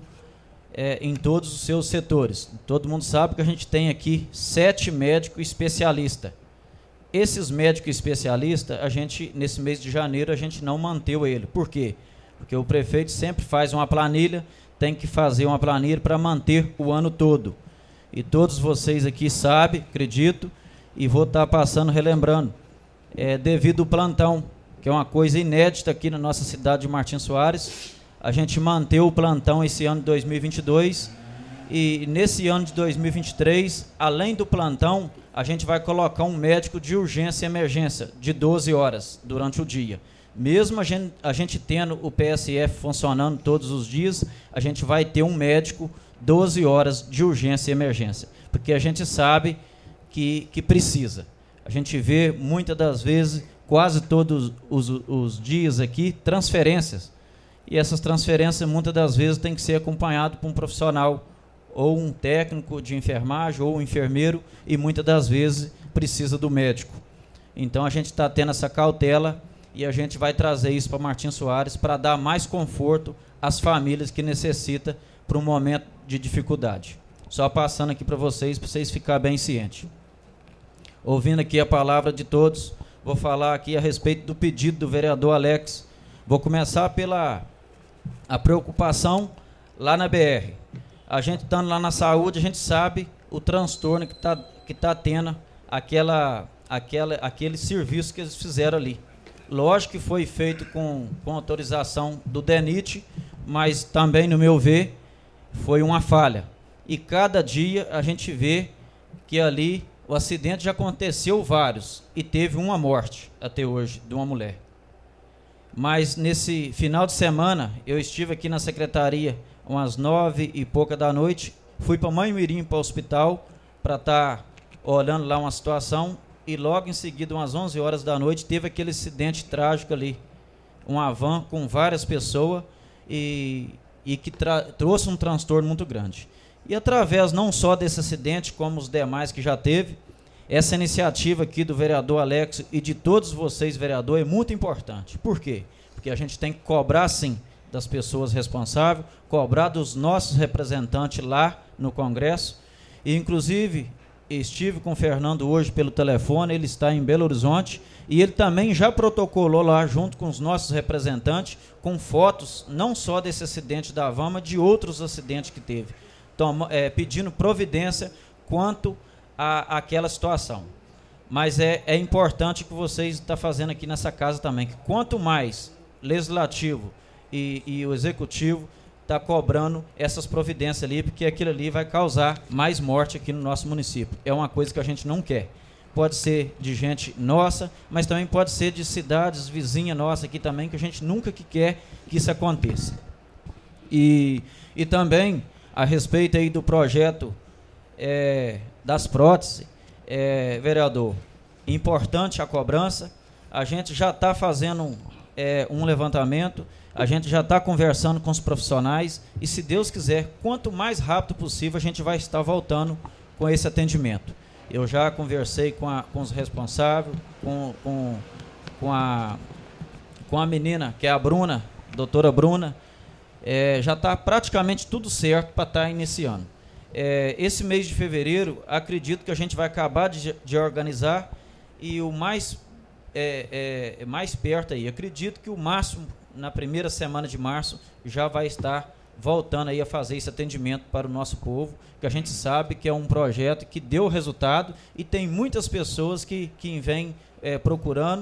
em todos os seus setores. Todo mundo sabe que a gente tem aqui 7 médicos especialistas. Esses médicos especialistas, a gente, nesse mês de janeiro, a gente não manteve ele. Por quê? Porque o prefeito sempre faz uma planilha, tem que fazer uma planilha para manter o ano todo. E todos vocês aqui sabem, acredito, e vou estar passando, relembrando, devido ao plantão, que é uma coisa inédita aqui na nossa cidade de Martins Soares, a gente manteve o plantão esse ano de 2022, e nesse ano de 2023, além do plantão, a gente vai colocar um médico de urgência e emergência, de 12 horas, durante o dia. Mesmo a gente tendo o PSF funcionando todos os dias, a gente vai ter um médico 12 horas de urgência e emergência, porque a gente sabe que precisa. A gente vê, muitas das vezes, quase todos os dias aqui, transferências. E essas transferências, muitas das vezes, têm que ser acompanhadas por um profissional, ou um técnico de enfermagem, ou um enfermeiro, e muitas das vezes precisa do médico. Então a gente está tendo essa cautela, e a gente vai trazer isso para Martins Soares para dar mais conforto às famílias que necessitam para um momento de dificuldade. Só passando aqui para vocês ficarem bem cientes. Ouvindo aqui a palavra de todos, vou falar aqui a respeito do pedido do vereador Alex. Vou começar pela a preocupação lá na BR. A gente estando lá na saúde, a gente sabe o transtorno que tá tendo aquele serviço que eles fizeram ali. Lógico que foi feito com autorização do DENIT, mas também, no meu ver, foi uma falha. E cada dia a gente vê que ali o acidente já aconteceu vários e teve uma morte até hoje de uma mulher. Mas nesse final de semana eu estive aqui na secretaria umas 9 e pouca da noite, fui para Manhumirim, para o hospital, para estar olhando lá uma situação. E logo em seguida, umas 11 horas da noite, teve aquele acidente trágico ali. Uma van com várias pessoas e que trouxe um transtorno muito grande. E através não só desse acidente, como os demais que já teve, essa iniciativa aqui do vereador Alex e de todos vocês, vereador, é muito importante. Por quê? Porque a gente tem que cobrar, sim, das pessoas responsáveis, cobrar dos nossos representantes lá no Congresso. E, inclusive, estive com o Fernando hoje pelo telefone, ele está em Belo Horizonte, e ele também já protocolou lá, junto com os nossos representantes, com fotos, não só desse acidente da van, mas de outros acidentes que teve, pedindo providência quanto àquela situação. Mas é importante que vocês estão fazendo aqui nessa casa também, que quanto mais legislativo e o executivo está cobrando essas providências ali, porque aquilo ali vai causar mais morte aqui no nosso município. É uma coisa que a gente não quer. Pode ser de gente nossa, mas também pode ser de cidades vizinhas nossas aqui também, que a gente nunca quer que isso aconteça. E também, a respeito aí do projeto das próteses, vereador, importante a cobrança, a gente já está fazendo um levantamento, a gente já está conversando com os profissionais e, se Deus quiser, quanto mais rápido possível, a gente vai estar voltando com esse atendimento. Eu já conversei com os responsáveis, com a menina, que é a Bruna, doutora Bruna, já está praticamente tudo certo para estar iniciando. Esse mês de fevereiro, acredito que a gente vai acabar de organizar, e o mais perto aí, acredito que o máximo, na primeira semana de março, já vai estar voltando aí a fazer esse atendimento para o nosso povo, que a gente sabe que é um projeto que deu resultado e tem muitas pessoas que vêm procurando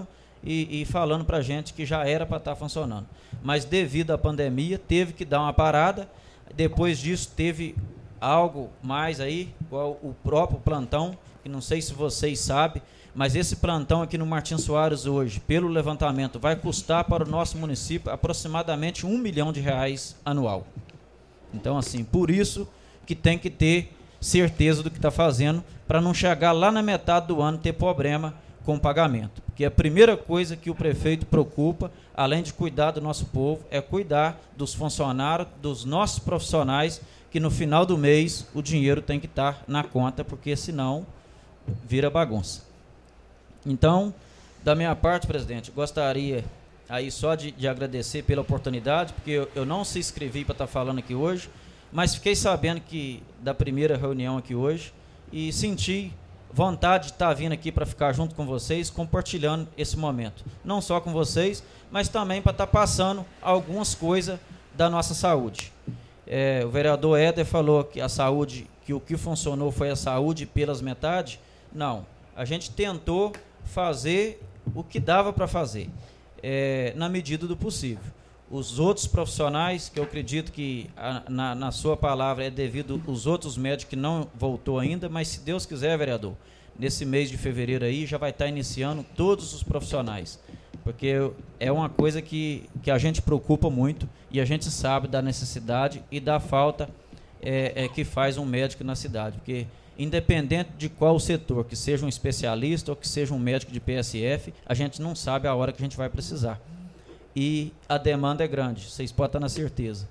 e falando para a gente que já era para estar funcionando. Mas devido à pandemia, teve que dar uma parada. Depois disso, teve algo mais aí, igual o próprio plantão, que não sei se vocês sabem, mas esse plantão aqui no Martins Soares hoje, pelo levantamento, vai custar para o nosso município aproximadamente R$1 milhão anual. Então, assim, por isso que tem que ter certeza do que está fazendo, para não chegar lá na metade do ano e ter problema com o pagamento. Porque a primeira coisa que o prefeito preocupa, além de cuidar do nosso povo, é cuidar dos funcionários, dos nossos profissionais, que no final do mês o dinheiro tem que estar na conta, porque senão vira bagunça. Então, da minha parte, presidente, gostaria aí só de agradecer pela oportunidade, porque eu não se inscrevi para estar falando aqui hoje, mas fiquei sabendo que da primeira reunião aqui hoje e senti vontade de estar vindo aqui para ficar junto com vocês, compartilhando esse momento. Não só com vocês, mas também para estar passando algumas coisas da nossa saúde. O vereador Éder falou que a saúde, que o que funcionou foi a saúde pelas metades. Não, a gente tentou fazer o que dava para fazer, na medida do possível. Os outros profissionais, que eu acredito que na sua palavra é devido aos outros médicos que não voltou ainda, mas se Deus quiser, vereador, nesse mês de fevereiro aí já vai estar iniciando todos os profissionais, porque é uma coisa que a gente preocupa muito e a gente sabe da necessidade e da falta que faz um médico na cidade, porque independente de qual setor, que seja um especialista ou que seja um médico de PSF, a gente não sabe a hora que a gente vai precisar. E a demanda é grande, vocês podem estar na certeza.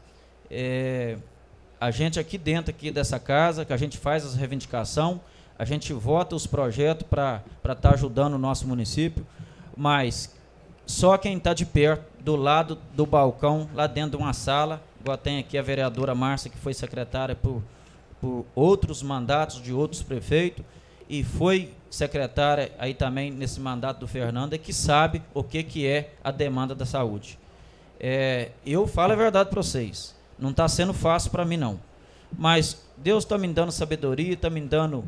A gente aqui dentro aqui dessa casa, que a gente faz as reivindicações, a gente vota os projetos para estar ajudando o nosso município, mas só quem está de perto, do lado do balcão, lá dentro de uma sala, igual tem aqui a vereadora Márcia, que foi secretária por outros mandatos de outros prefeitos, e foi secretária aí também nesse mandato do Fernando, que sabe o que é a demanda da saúde. Eu falo a verdade para vocês, não está sendo fácil para mim não, mas Deus está me dando sabedoria, está me dando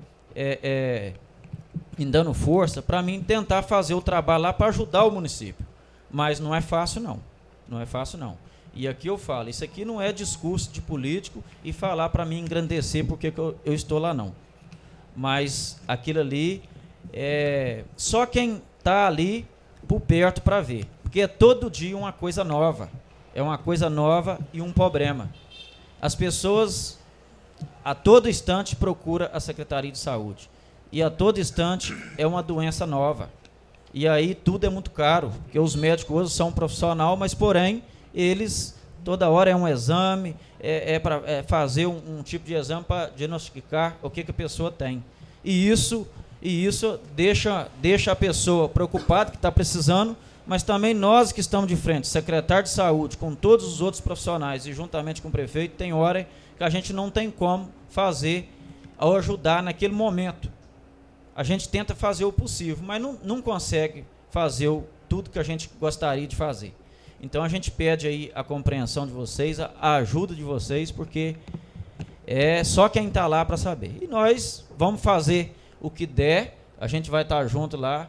força para mim tentar fazer o trabalho lá para ajudar o município, mas não é fácil não, não é fácil não. E aqui eu falo, isso aqui não é discurso de político e falar para mim engrandecer porque eu estou lá não. Mas aquilo ali só quem está ali por perto para ver. Porque é todo dia uma coisa nova. É uma coisa nova e um problema. As pessoas a todo instante procuram a Secretaria de Saúde. E a todo instante é uma doença nova. E aí tudo é muito caro. Porque os médicos hoje são profissionais, mas porém eles toda hora é um exame, para fazer um tipo de exame para diagnosticar o que a pessoa tem. E isso deixa a pessoa preocupada que está precisando, mas também nós que estamos de frente, secretário de saúde, com todos os outros profissionais e juntamente com o prefeito, tem hora que a gente não tem como fazer ou ajudar naquele momento. A gente tenta fazer o possível, mas não consegue fazer tudo que a gente gostaria de fazer. Então a gente pede aí a compreensão de vocês, a ajuda de vocês, porque é só quem está lá para saber. E nós vamos fazer o que der, a gente vai estar junto lá.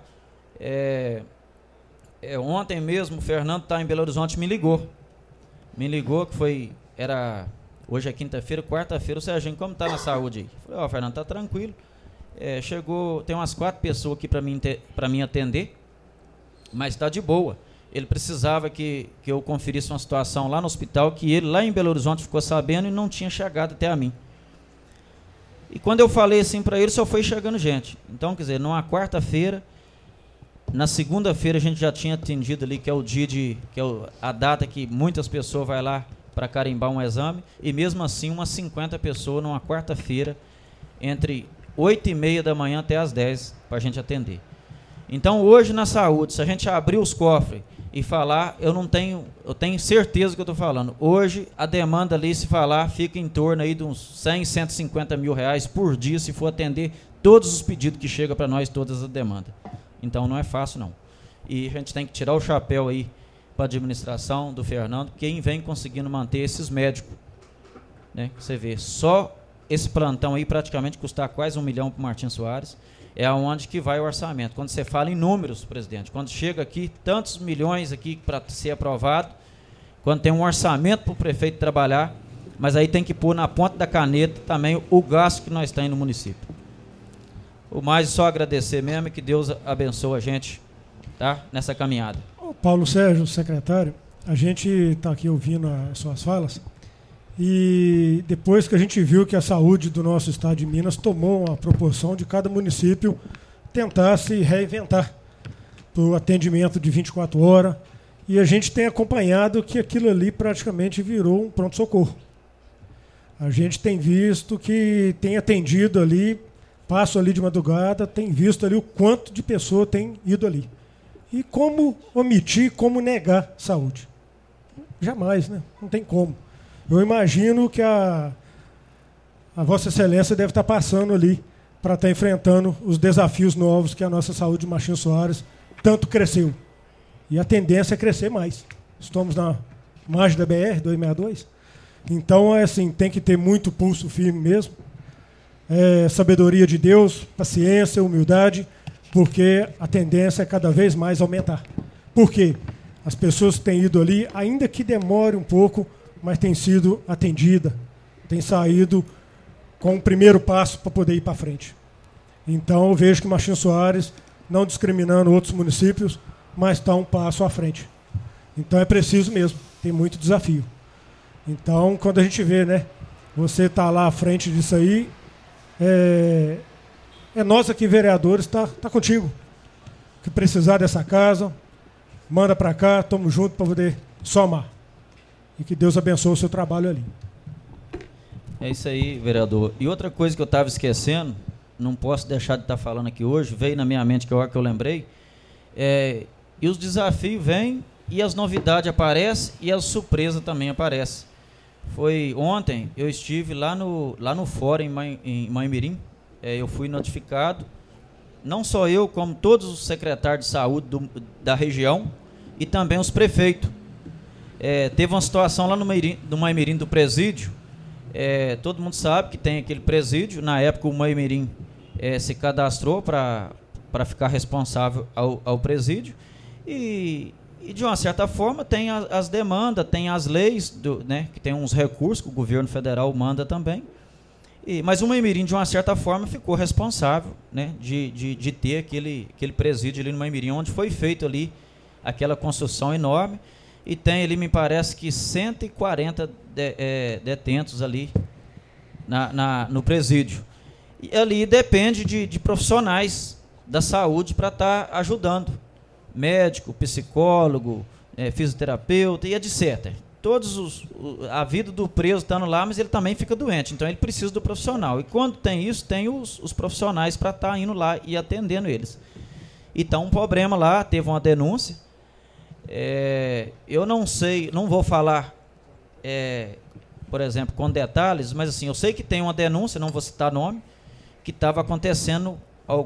Ontem mesmo o Fernando está em Belo Horizonte, me ligou que hoje é quinta-feira, quarta-feira, o Serginho, como está na saúde aí? Eu falei, Fernando, está tranquilo. Chegou, tem umas 4 pessoas aqui para mim atender, mas está de boa. Ele precisava que eu conferisse uma situação lá no hospital, que ele lá em Belo Horizonte ficou sabendo e não tinha chegado até a mim. E quando eu falei assim para ele, só foi chegando gente. Então, quer dizer, numa quarta-feira, na segunda-feira a gente já tinha atendido ali, que é o dia a data que muitas pessoas vão lá para carimbar um exame, e mesmo assim umas 50 pessoas numa quarta-feira, entre 8h30 da manhã até as 10 para a gente atender. Então hoje na saúde, se a gente abrir os cofres e falar, eu tenho certeza do que eu estou falando. Hoje a demanda ali, se falar, fica em torno aí de uns 100, 150 mil reais por dia, se for atender todos os pedidos que chegam para nós, todas as demandas. Então não é fácil não. E a gente tem que tirar o chapéu aí para a administração do Fernando, quem vem conseguindo manter esses médicos, né? Você vê, só esse plantão aí praticamente custar quase 1 milhão para o Martim Soares, é aonde que vai o orçamento. Quando você fala em números, presidente, quando chega aqui, tantos milhões aqui para ser aprovado, quando tem um orçamento para o prefeito trabalhar, mas aí tem que pôr na ponta da caneta também o gasto que nós temos no município. O mais é só agradecer mesmo e que Deus abençoe a gente, tá, nessa caminhada. Ô, Paulo Sérgio, secretário, a gente está aqui ouvindo as suas falas e depois que a gente viu que a saúde do nosso estado de Minas tomou uma proporção de cada município tentar se reinventar para o atendimento de 24 horas e a gente tem acompanhado que aquilo ali praticamente virou um pronto-socorro. A gente tem visto que tem atendido ali, passo ali de madrugada, tem visto ali o quanto de pessoa tem ido ali. E como omitir, como negar saúde? Jamais, né? Não tem como. Eu imagino que a Vossa Excelência deve estar passando ali para estar enfrentando os desafios novos que a nossa saúde de Martim Soares tanto cresceu. E a tendência é crescer mais. Estamos na margem da BR-262. Então, assim, tem que ter muito pulso firme mesmo. Sabedoria de Deus, paciência, humildade, porque a tendência é cada vez mais aumentar. Por quê? As pessoas que têm ido ali, ainda que demore um pouco, mas têm sido atendidas, têm saído com o primeiro passo para poder ir para frente. Então, eu vejo que Martim Soares, não discriminando outros municípios, mas está um passo à frente. Então, é preciso mesmo, tem muito desafio. Então, quando a gente vê, né, você está lá à frente disso aí, nós aqui, vereadores, tá contigo. Que precisar dessa casa, manda para cá, estamos juntos para poder somar. E que Deus abençoe o seu trabalho ali. É isso aí, vereador. E outra coisa que eu estava esquecendo, não posso deixar de estar falando aqui hoje, veio na minha mente que é a hora que eu lembrei, e os desafios vêm, e as novidades aparecem, e as surpresas também aparecem. Foi ontem, eu estive lá no fórum em Mãe-Mirim, eu fui notificado, não só eu, como todos os secretários de saúde da região e também os prefeitos. Teve uma situação lá no Mãe-Mirim do presídio, todo mundo sabe que tem aquele presídio, na época o Mãe-Mirim se cadastrou para ficar responsável ao presídio e de uma certa forma tem as demandas, tem as leis, né, que tem uns recursos que o governo federal manda também. Mas o Mãe-Mirim, de uma certa forma, ficou responsável, né, de ter aquele presídio ali no Mãe-Mirim, onde foi feito ali aquela construção enorme. E tem ali, me parece que 140 detentos ali no presídio. E ali depende de profissionais da saúde para estar ajudando. Médico, psicólogo, fisioterapeuta e etc. A vida do preso estando lá, mas ele também fica doente, então ele precisa do profissional. E quando tem isso, tem os profissionais para estar indo lá e atendendo eles. Então, um problema lá, teve uma denúncia. Eu não sei, não vou falar, por exemplo, com detalhes, mas assim, eu sei que tem uma denúncia, não vou citar nome, que estava acontecendo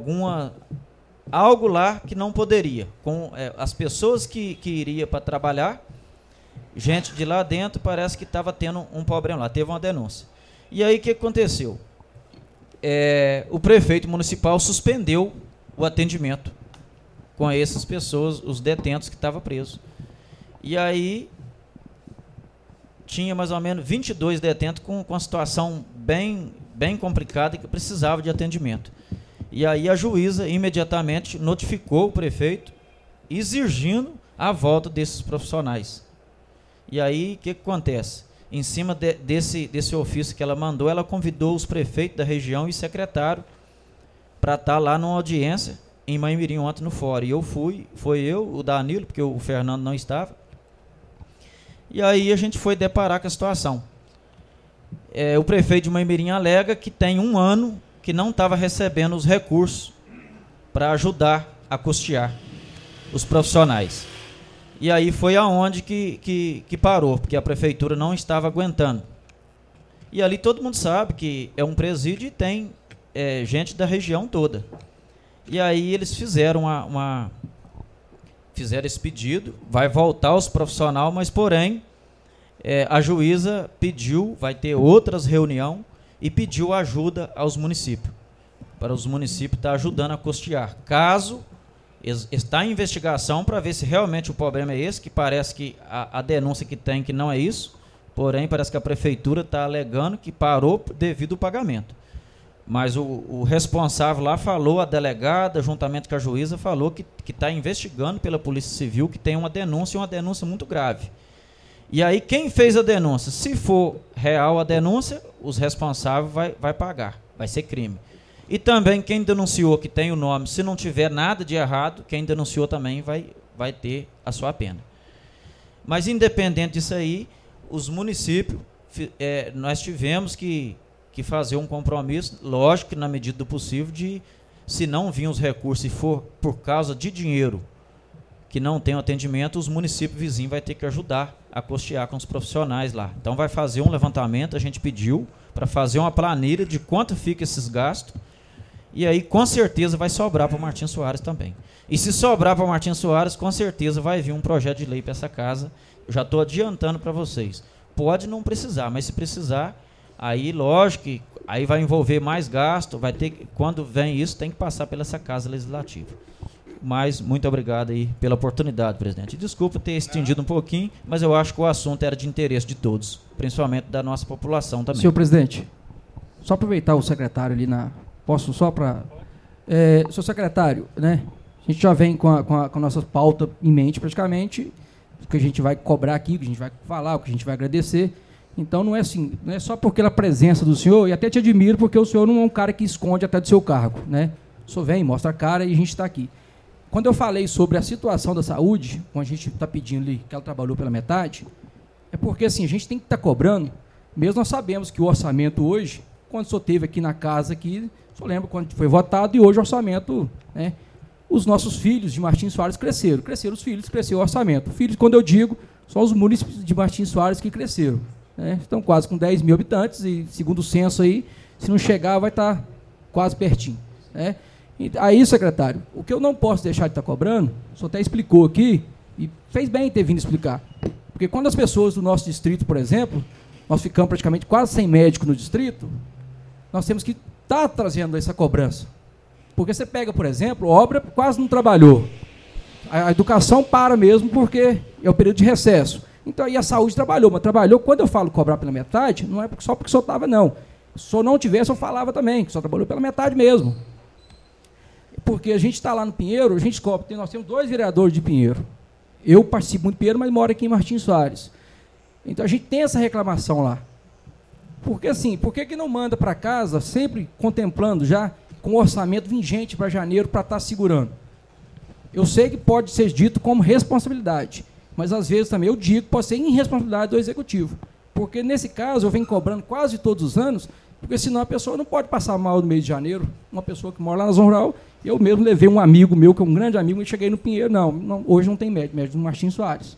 algo lá que não poderia, com as pessoas que iriam para trabalhar, gente de lá dentro parece que estava tendo um problema lá, teve uma denúncia. E aí o que aconteceu? O prefeito municipal suspendeu o atendimento com essas pessoas, os detentos que estavam presos. E aí tinha mais ou menos 22 detentos com uma situação bem complicada e que precisava de atendimento. E aí a juíza imediatamente notificou o prefeito exigindo a volta desses profissionais. E aí o que acontece? Em cima desse ofício que ela mandou, ela convidou os prefeitos da região e secretário para estar lá numa audiência em Mãe-Mirim ontem no fórum. E eu fui, foi eu, o Danilo, porque o Fernando não estava. E aí a gente foi deparar com a situação. O prefeito de Mãe-Mirim alega que tem 1 ano que não estava recebendo os recursos para ajudar a custear os profissionais. E aí foi aonde que parou, porque a prefeitura não estava aguentando. E ali todo mundo sabe que é um presídio e tem gente da região toda. E aí eles fizeram fizeram esse pedido, vai voltar os profissionais, mas porém a juíza pediu, vai ter outras reuniões, e pediu ajuda aos municípios, para os municípios estar ajudando a custear. Caso está em investigação para ver se realmente o problema é esse, que parece que a denúncia que tem que não é isso, porém parece que a prefeitura está alegando que parou devido ao pagamento. Mas o responsável lá falou, a delegada, juntamente com a juíza, falou que está investigando pela Polícia Civil, que tem uma denúncia muito grave. E aí quem fez a denúncia? Se for real a denúncia, os responsáveis vai pagar, vai ser crime. E também quem denunciou que tem o nome, se não tiver nada de errado, quem denunciou também vai ter a sua pena. Mas independente disso aí, os municípios, nós tivemos que fazer um compromisso, lógico que na medida do possível, de se não vir os recursos e for por causa de dinheiro que não tem atendimento, os municípios vizinhos vai ter que ajudar a custear com os profissionais lá. Então vai fazer um levantamento, a gente pediu para fazer uma planilha de quanto fica esses gastos, e aí com certeza vai sobrar para o Martins Soares também. E se sobrar para o Martins Soares, com certeza vai vir um projeto de lei para essa casa. Eu já estou adiantando para vocês. Pode não precisar, mas se precisar, aí lógico que aí vai envolver mais gasto, vai ter, quando vem isso, tem que passar pela essa casa legislativa. Mas muito obrigado aí pela oportunidade, presidente. Desculpa ter estendido um pouquinho, mas eu acho que o assunto era de interesse de todos, principalmente da nossa população também. Senhor presidente, só aproveitar o secretário ali Posso só para... senhor secretário, né? A gente já vem com a nossa pauta em mente praticamente, o que a gente vai cobrar aqui, o que a gente vai falar, o que a gente vai agradecer. Então não é assim, não é só porque a presença do senhor, e até te admiro, porque o senhor não é um cara que esconde até do seu cargo, né? O senhor vem, mostra a cara e a gente está aqui. Quando eu falei sobre a situação da saúde, quando a gente está pedindo ali que ela trabalhou pela metade, é porque assim, a gente tem que estar cobrando, mesmo nós sabemos que o orçamento hoje, quando o senhor esteve aqui na casa, aqui, o senhor lembra quando foi votado, e hoje o orçamento, né, os nossos filhos de Martins Soares cresceram os filhos, cresceu o orçamento. Filhos, quando eu digo, são os municípios de Martins Soares que cresceram. Né, estão quase com 10 mil habitantes, e segundo o censo aí, se não chegar, vai estar quase pertinho. Né. E aí, secretário, o que eu não posso deixar de estar cobrando, o senhor até explicou aqui, e fez bem em ter vindo explicar. Porque quando as pessoas do nosso distrito, por exemplo, nós ficamos praticamente quase sem médico no distrito, nós temos que estar trazendo essa cobrança. Porque você pega, por exemplo, obra quase não trabalhou. A educação para mesmo porque é o período de recesso. Então aí a saúde trabalhou, mas trabalhou, quando eu falo cobrar pela metade, não é só porque o senhor estava, não. Se o senhor não tivesse, eu falava também, que o senhor trabalhou pela metade mesmo. Porque a gente está lá no Pinheiro, a gente cobra, nós temos 2 vereadores de Pinheiro. Eu participo muito de Pinheiro, mas moro aqui em Martins Soares. Então a gente tem essa reclamação lá. Porque assim, por que não manda para casa, sempre contemplando já, com orçamento vigente para janeiro, para estar segurando? Eu sei que pode ser dito como responsabilidade, mas às vezes também eu digo que pode ser irresponsabilidade do executivo. Porque nesse caso eu venho cobrando quase todos os anos, porque senão a pessoa não pode passar mal no mês de janeiro. Uma pessoa que mora lá na Zona Rural, eu mesmo levei um amigo meu, que é um grande amigo, e cheguei no Pinheiro, hoje não tem médico no Martins Soares.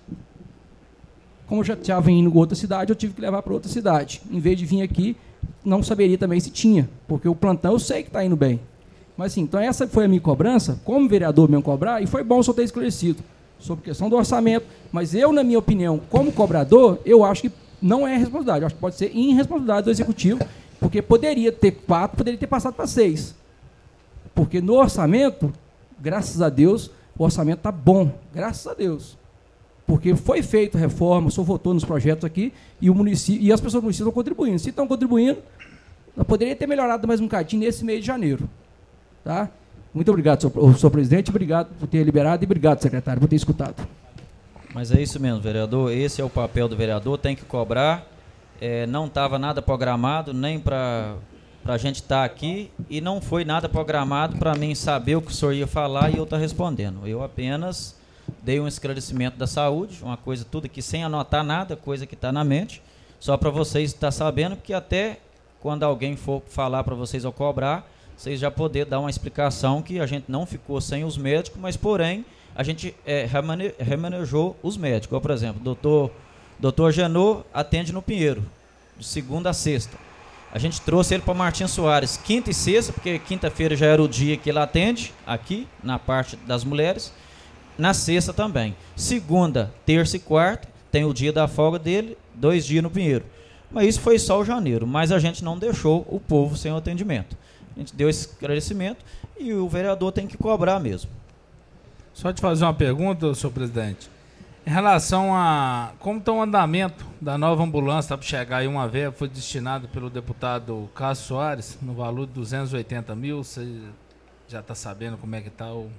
Como eu já estava indo em outra cidade, eu tive que levar para outra cidade. Em vez de vir aqui, não saberia também se tinha, porque o plantão eu sei que está indo bem. Mas, assim, então essa foi a minha cobrança, como vereador mesmo cobrar, e foi bom o senhor ter esclarecido sobre a questão do orçamento. Mas eu, na minha opinião, como cobrador, eu acho que não é responsabilidade. Eu acho que pode ser irresponsabilidade do executivo, porque poderia ter 4, poderia ter passado para 6. Porque no orçamento, graças a Deus, o orçamento está bom, graças a Deus. Porque foi feita reforma, o senhor votou nos projetos aqui, e o município, e as pessoas do município estão contribuindo. Se estão contribuindo, nós poderia ter melhorado mais um cadinho nesse mês de janeiro. Tá? Muito obrigado, senhor presidente, obrigado por ter liberado, e obrigado, secretário, por ter escutado. Mas é isso mesmo, vereador, esse é o papel do vereador, tem que cobrar. Não estava nada programado, nem para a gente estar aqui, e não foi nada programado para mim saber o que o senhor ia falar e eu estar respondendo. Eu apenas dei um esclarecimento da saúde, uma coisa tudo aqui sem anotar nada, coisa que está na mente, só para vocês estar sabendo, porque até quando alguém for falar para vocês ou cobrar, vocês já poder dar uma explicação que a gente não ficou sem os médicos, mas porém a gente remanejou os médicos. Por exemplo, doutor Genô atende no Pinheiro, de segunda a sexta. A gente trouxe ele para Martins Soares quinta e sexta, porque quinta-feira já era o dia que ele atende, aqui, na parte das mulheres. Na sexta também. Segunda, terça e quarta, tem o dia da folga dele, 2 dias no Pinheiro. Mas isso foi só o janeiro, mas a gente não deixou o povo sem o atendimento. A gente deu esse esclarecimento e o vereador tem que cobrar mesmo. Só te fazer uma pergunta, senhor presidente. Em relação a como está o andamento da nova ambulância, está para chegar aí uma verba, foi destinado pelo deputado Cássio Soares, no valor de 280 mil, você já está sabendo como é que está o...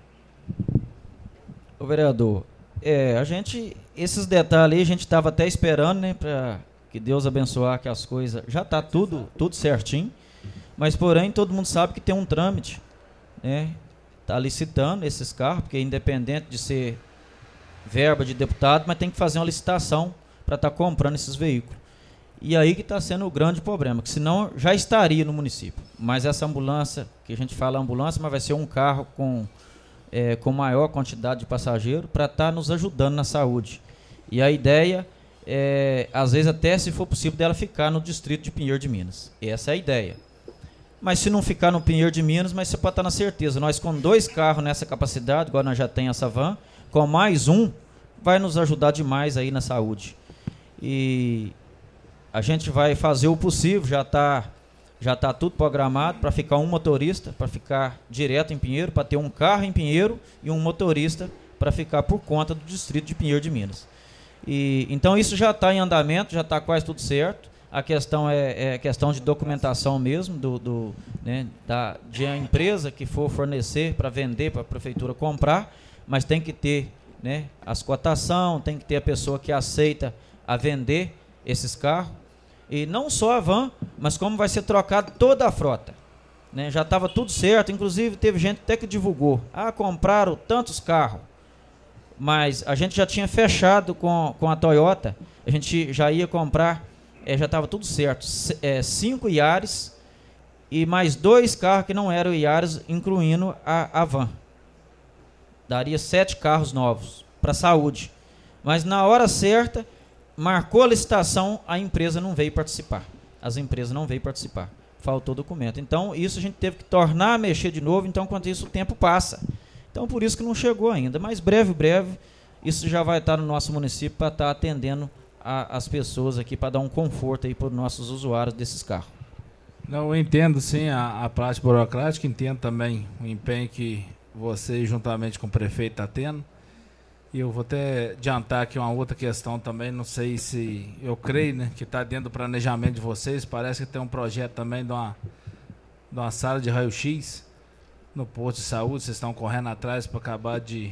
Ô vereador, esses detalhes aí a gente estava até esperando, né, para que Deus abençoar que as coisas, já está tudo certinho, mas porém todo mundo sabe que tem um trâmite, né, está licitando esses carros, porque independente de ser verba de deputado, mas tem que fazer uma licitação para estar comprando esses veículos. E aí que está sendo o grande problema, que senão já estaria no município. Mas essa ambulância, que a gente fala ambulância, mas vai ser um carro com maior quantidade de passageiro para estar nos ajudando na saúde. E a ideia é, às vezes até se for possível, dela ficar no distrito de Pinheiro de Minas. Essa é a ideia. Mas se não ficar no Pinheiro de Minas, mas você pode estar na certeza, nós com 2 carros nessa capacidade, agora nós já tem essa van, com mais um, vai nos ajudar demais aí na saúde. E a gente vai fazer o possível, já tá tudo programado para ficar um motorista, para ficar direto em Pinheiro, para ter um carro em Pinheiro e um motorista para ficar por conta do distrito de Pinheiro de Minas. E então isso já está em andamento, já está quase tudo certo. A questão é questão de documentação mesmo, de a empresa que for fornecer para vender, para a prefeitura comprar, mas tem que ter, né, as cotações, tem que ter a pessoa que aceita a vender esses carros. E não só a van, mas como vai ser trocado toda a frota. Né? Já estava tudo certo, inclusive teve gente até que divulgou. Compraram tantos carros, mas a gente já tinha fechado com a Toyota, a gente já ia comprar, já estava tudo certo, 5 Yaris e mais 2 carros que não eram Yaris, incluindo a van. Daria 7 carros novos para a saúde. Mas na hora certa, marcou a licitação, a empresa não veio participar. As empresas não veio participar. Faltou documento. Então, isso a gente teve que tornar a mexer de novo, então, enquanto isso, o tempo passa. Então, por isso que não chegou ainda. Mas breve, isso já vai estar no nosso município para estar atendendo as pessoas aqui, para dar um conforto aí para os nossos usuários desses carros. Não, eu entendo sim a parte burocrática, entendo também o empenho que você, juntamente com o prefeito, está tendo. E eu vou até adiantar aqui uma outra questão também, não sei se, eu creio, né, que está dentro do planejamento de vocês, parece que tem um projeto também de uma sala de raio-x no posto de saúde, vocês estão correndo atrás para acabar de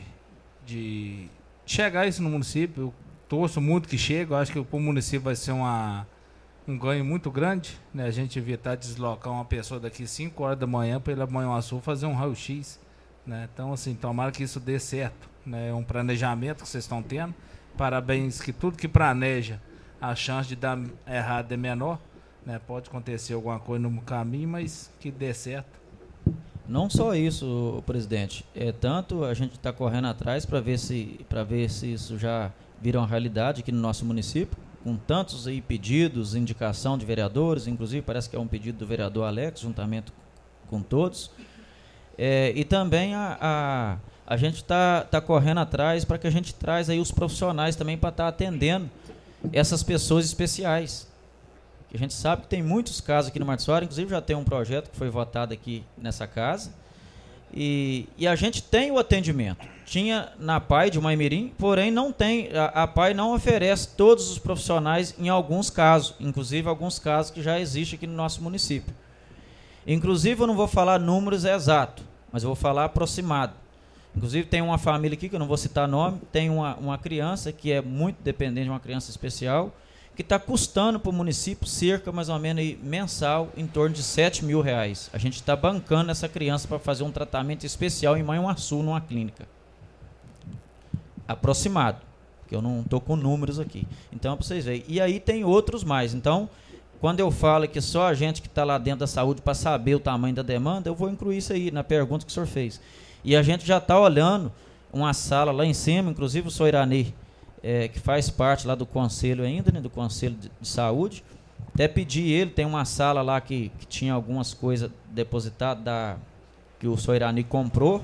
chegar isso no município. Eu torço muito que chegue, eu acho que para o município vai ser um ganho muito grande, né, a gente evitar deslocar uma pessoa daqui 5 horas da manhã para ir lá para Manhuaçu fazer um raio-x, né, então assim, tomara que isso dê certo. É um planejamento que vocês estão tendo. Parabéns, que tudo que planeja, a chance de dar errado é menor, né? Pode acontecer alguma coisa no caminho, mas que dê certo. Não só isso, presidente. Tanto a gente está correndo atrás para ver se isso já vira uma realidade aqui no nosso município, com tantos aí pedidos, indicação de vereadores, inclusive parece que é um pedido do vereador Alex, juntamente com todos. E também a gente está correndo atrás para que a gente traz aí os profissionais também para estar atendendo essas pessoas especiais. A gente sabe que tem muitos casos aqui no Martins Soares, inclusive já tem um projeto que foi votado aqui nessa casa, e a gente tem o atendimento. Tinha na PAI de Maimirim, porém não tem, a PAI não oferece todos os profissionais em alguns casos, inclusive alguns casos que já existem aqui no nosso município. Inclusive eu não vou falar números exatos, mas eu vou falar aproximado. Inclusive tem uma família aqui, que eu não vou citar nome, tem uma criança que é muito dependente, uma criança especial, que está custando para o município cerca, mais ou menos, aí, mensal, em torno de R$7 mil. A gente está bancando essa criança para fazer um tratamento especial em Manhuaçu, numa clínica. Aproximado, porque eu não estou com números aqui. Então, para vocês verem. E aí tem outros mais. Então, quando eu falo que só a gente que está lá dentro da saúde para saber o tamanho da demanda, eu vou incluir isso aí na pergunta que o senhor fez. E a gente já está olhando uma sala lá em cima, inclusive o senhor Irani, que faz parte lá do conselho ainda, né, do conselho de saúde. Até pedi ele, tem uma sala lá que tinha algumas coisas depositadas que o senhor Irani comprou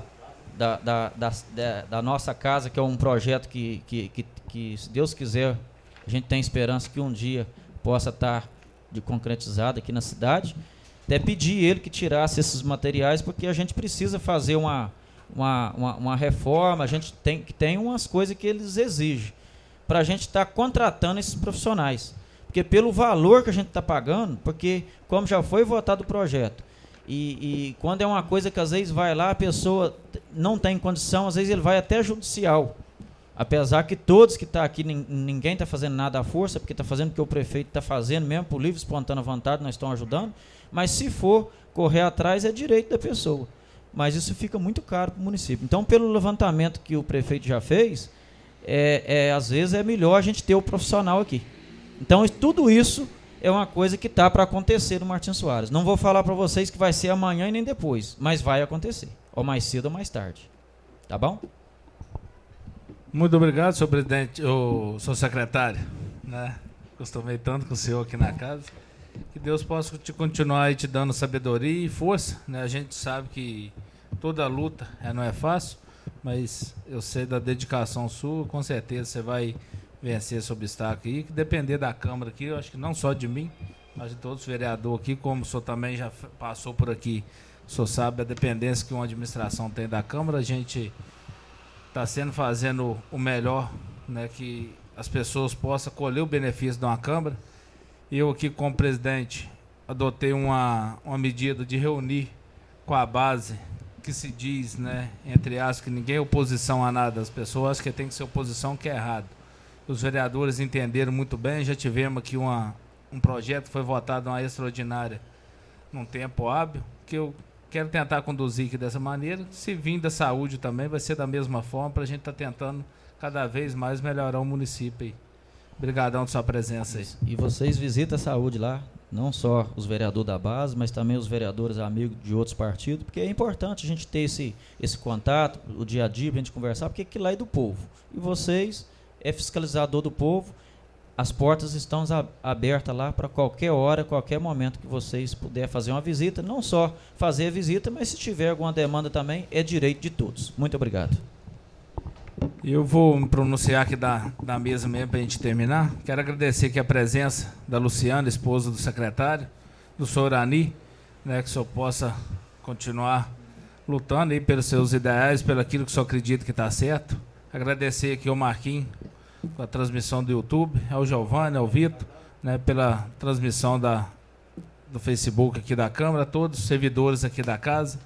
da nossa casa, que é um projeto que, se Deus quiser, a gente tem esperança que um dia possa estar de concretizado aqui na cidade, até pedi ele que tirasse esses materiais, porque a gente precisa fazer uma reforma, a gente tem umas coisas que eles exigem, para a gente estar contratando esses profissionais. Porque pelo valor que a gente está pagando, porque como já foi votado o projeto, e quando é uma coisa que às vezes vai lá, a pessoa não tem condição, às vezes ele vai até judicial. Apesar que todos que estão aqui, ninguém está fazendo nada à força, porque está fazendo o que o prefeito está fazendo, mesmo por livre, espontânea vontade, nós estamos ajudando. Mas se for correr atrás, é direito da pessoa. Mas isso fica muito caro para o município. Então, pelo levantamento que o prefeito já fez, às vezes é melhor a gente ter o profissional aqui. Então, tudo isso é uma coisa que está para acontecer no Martins Soares. Não vou falar para vocês que vai ser amanhã e nem depois, mas vai acontecer, ou mais cedo ou mais tarde. Tá bom? Muito obrigado, senhor presidente, senhor secretário. Né? Costumei tanto com o senhor aqui na casa. Que Deus possa te continuar aí te dando sabedoria e força. Né? A gente sabe que toda luta não é fácil, mas eu sei da dedicação sua, com certeza você vai vencer esse obstáculo aí. Que depender da Câmara aqui, eu acho que não só de mim, mas de todos os vereadores aqui, como o senhor também já passou por aqui, o senhor sabe a dependência que uma administração tem da Câmara, a gente está fazendo o melhor, né, que as pessoas possam colher o benefício de uma Câmara. Eu aqui como presidente adotei uma medida de reunir com a base que se diz, né, entre aspas, que ninguém é oposição a nada, as pessoas acham que tem que ser oposição, que é errado. Os vereadores entenderam muito bem, já tivemos aqui um projeto que foi votado uma extraordinária num tempo hábil, que eu quero tentar conduzir aqui dessa maneira. Se vir da saúde também, vai ser da mesma forma, para a gente estar tentando cada vez mais melhorar o município aí. Obrigadão de sua presença aí. E vocês visitam a saúde lá, não só os vereadores da base, mas também os vereadores amigos de outros partidos, porque é importante a gente ter esse contato, o dia a dia, para a gente conversar, porque aquilo lá é do povo. E vocês é fiscalizador do povo, as portas estão abertas lá para qualquer hora, qualquer momento que vocês puderem fazer uma visita, não só fazer a visita, mas se tiver alguma demanda também, é direito de todos. Muito obrigado. Eu vou me pronunciar aqui da mesa mesmo para a gente terminar. Quero agradecer aqui a presença da Luciana, esposa do secretário, do senhor Ani, né, que o senhor possa continuar lutando aí pelos seus ideais, pelo aquilo que o senhor acredita que está certo. Agradecer aqui ao Marquinhos, com a transmissão do YouTube, ao Giovanni, ao Vitor, né, pela transmissão do Facebook aqui da Câmara, a todos os servidores aqui da casa.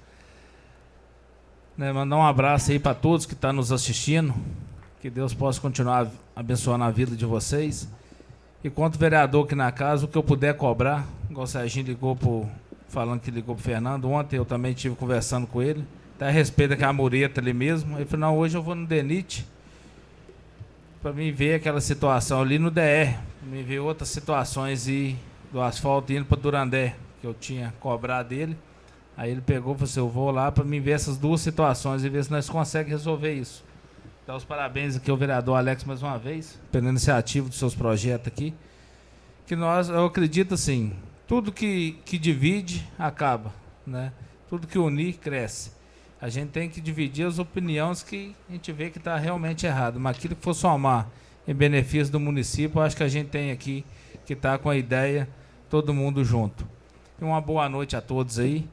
Né, mandar um abraço aí para todos que estão nos assistindo, que Deus possa continuar abençoando a vida de vocês. E quanto vereador aqui na casa, o que eu puder cobrar, igual o Serginho ligou falando que ligou para o Fernando, ontem eu também estive conversando com ele, até a respeito daquela mureta ali mesmo. Ele falou, não, hoje eu vou no DENIT, para mim ver aquela situação ali no DR, para mim ver outras situações do asfalto indo para Durandé, que eu tinha cobrado dele. Aí ele pegou e falou assim, eu vou lá para mim ver essas duas situações e ver se nós conseguimos resolver isso. Então, os parabéns aqui ao vereador Alex mais uma vez, pela iniciativa dos seus projetos aqui. Que eu acredito assim, tudo que divide, acaba, né? Tudo que unir, cresce. A gente tem que dividir as opiniões que a gente vê que está realmente errado. Mas aquilo que for somar em benefício do município, eu acho que a gente tem aqui que está com a ideia, todo mundo junto. E uma boa noite a todos aí.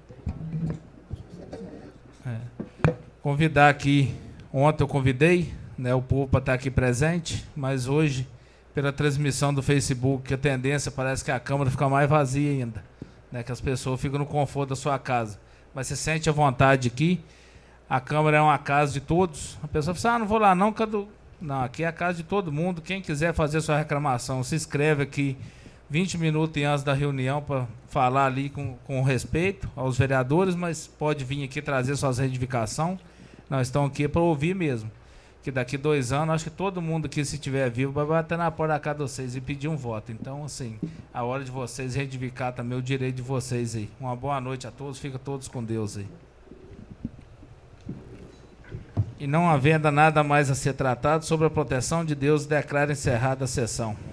Convidar aqui, ontem eu convidei, né, o povo para estar aqui presente, mas hoje, pela transmissão do Facebook, a tendência parece que a Câmara fica mais vazia ainda, né, que as pessoas ficam no conforto da sua casa. Mas você sente a vontade aqui, a Câmara é uma casa de todos. A pessoa fala assim, não vou lá não, não, aqui é a casa de todo mundo. Quem quiser fazer sua reclamação, se inscreve aqui 20 minutos antes da reunião para falar ali com respeito aos vereadores, mas pode vir aqui trazer suas reivindicações. Nós estamos aqui para ouvir mesmo. Que daqui 2 anos, acho que todo mundo aqui, se estiver vivo, vai bater na porta da casa de vocês e pedir um voto. Então, assim, a hora de vocês reivindicar também o direito de vocês aí. Uma boa noite a todos, fiquem todos com Deus aí. E não havendo nada mais a ser tratado, sobre a proteção de Deus, declaro encerrada a sessão.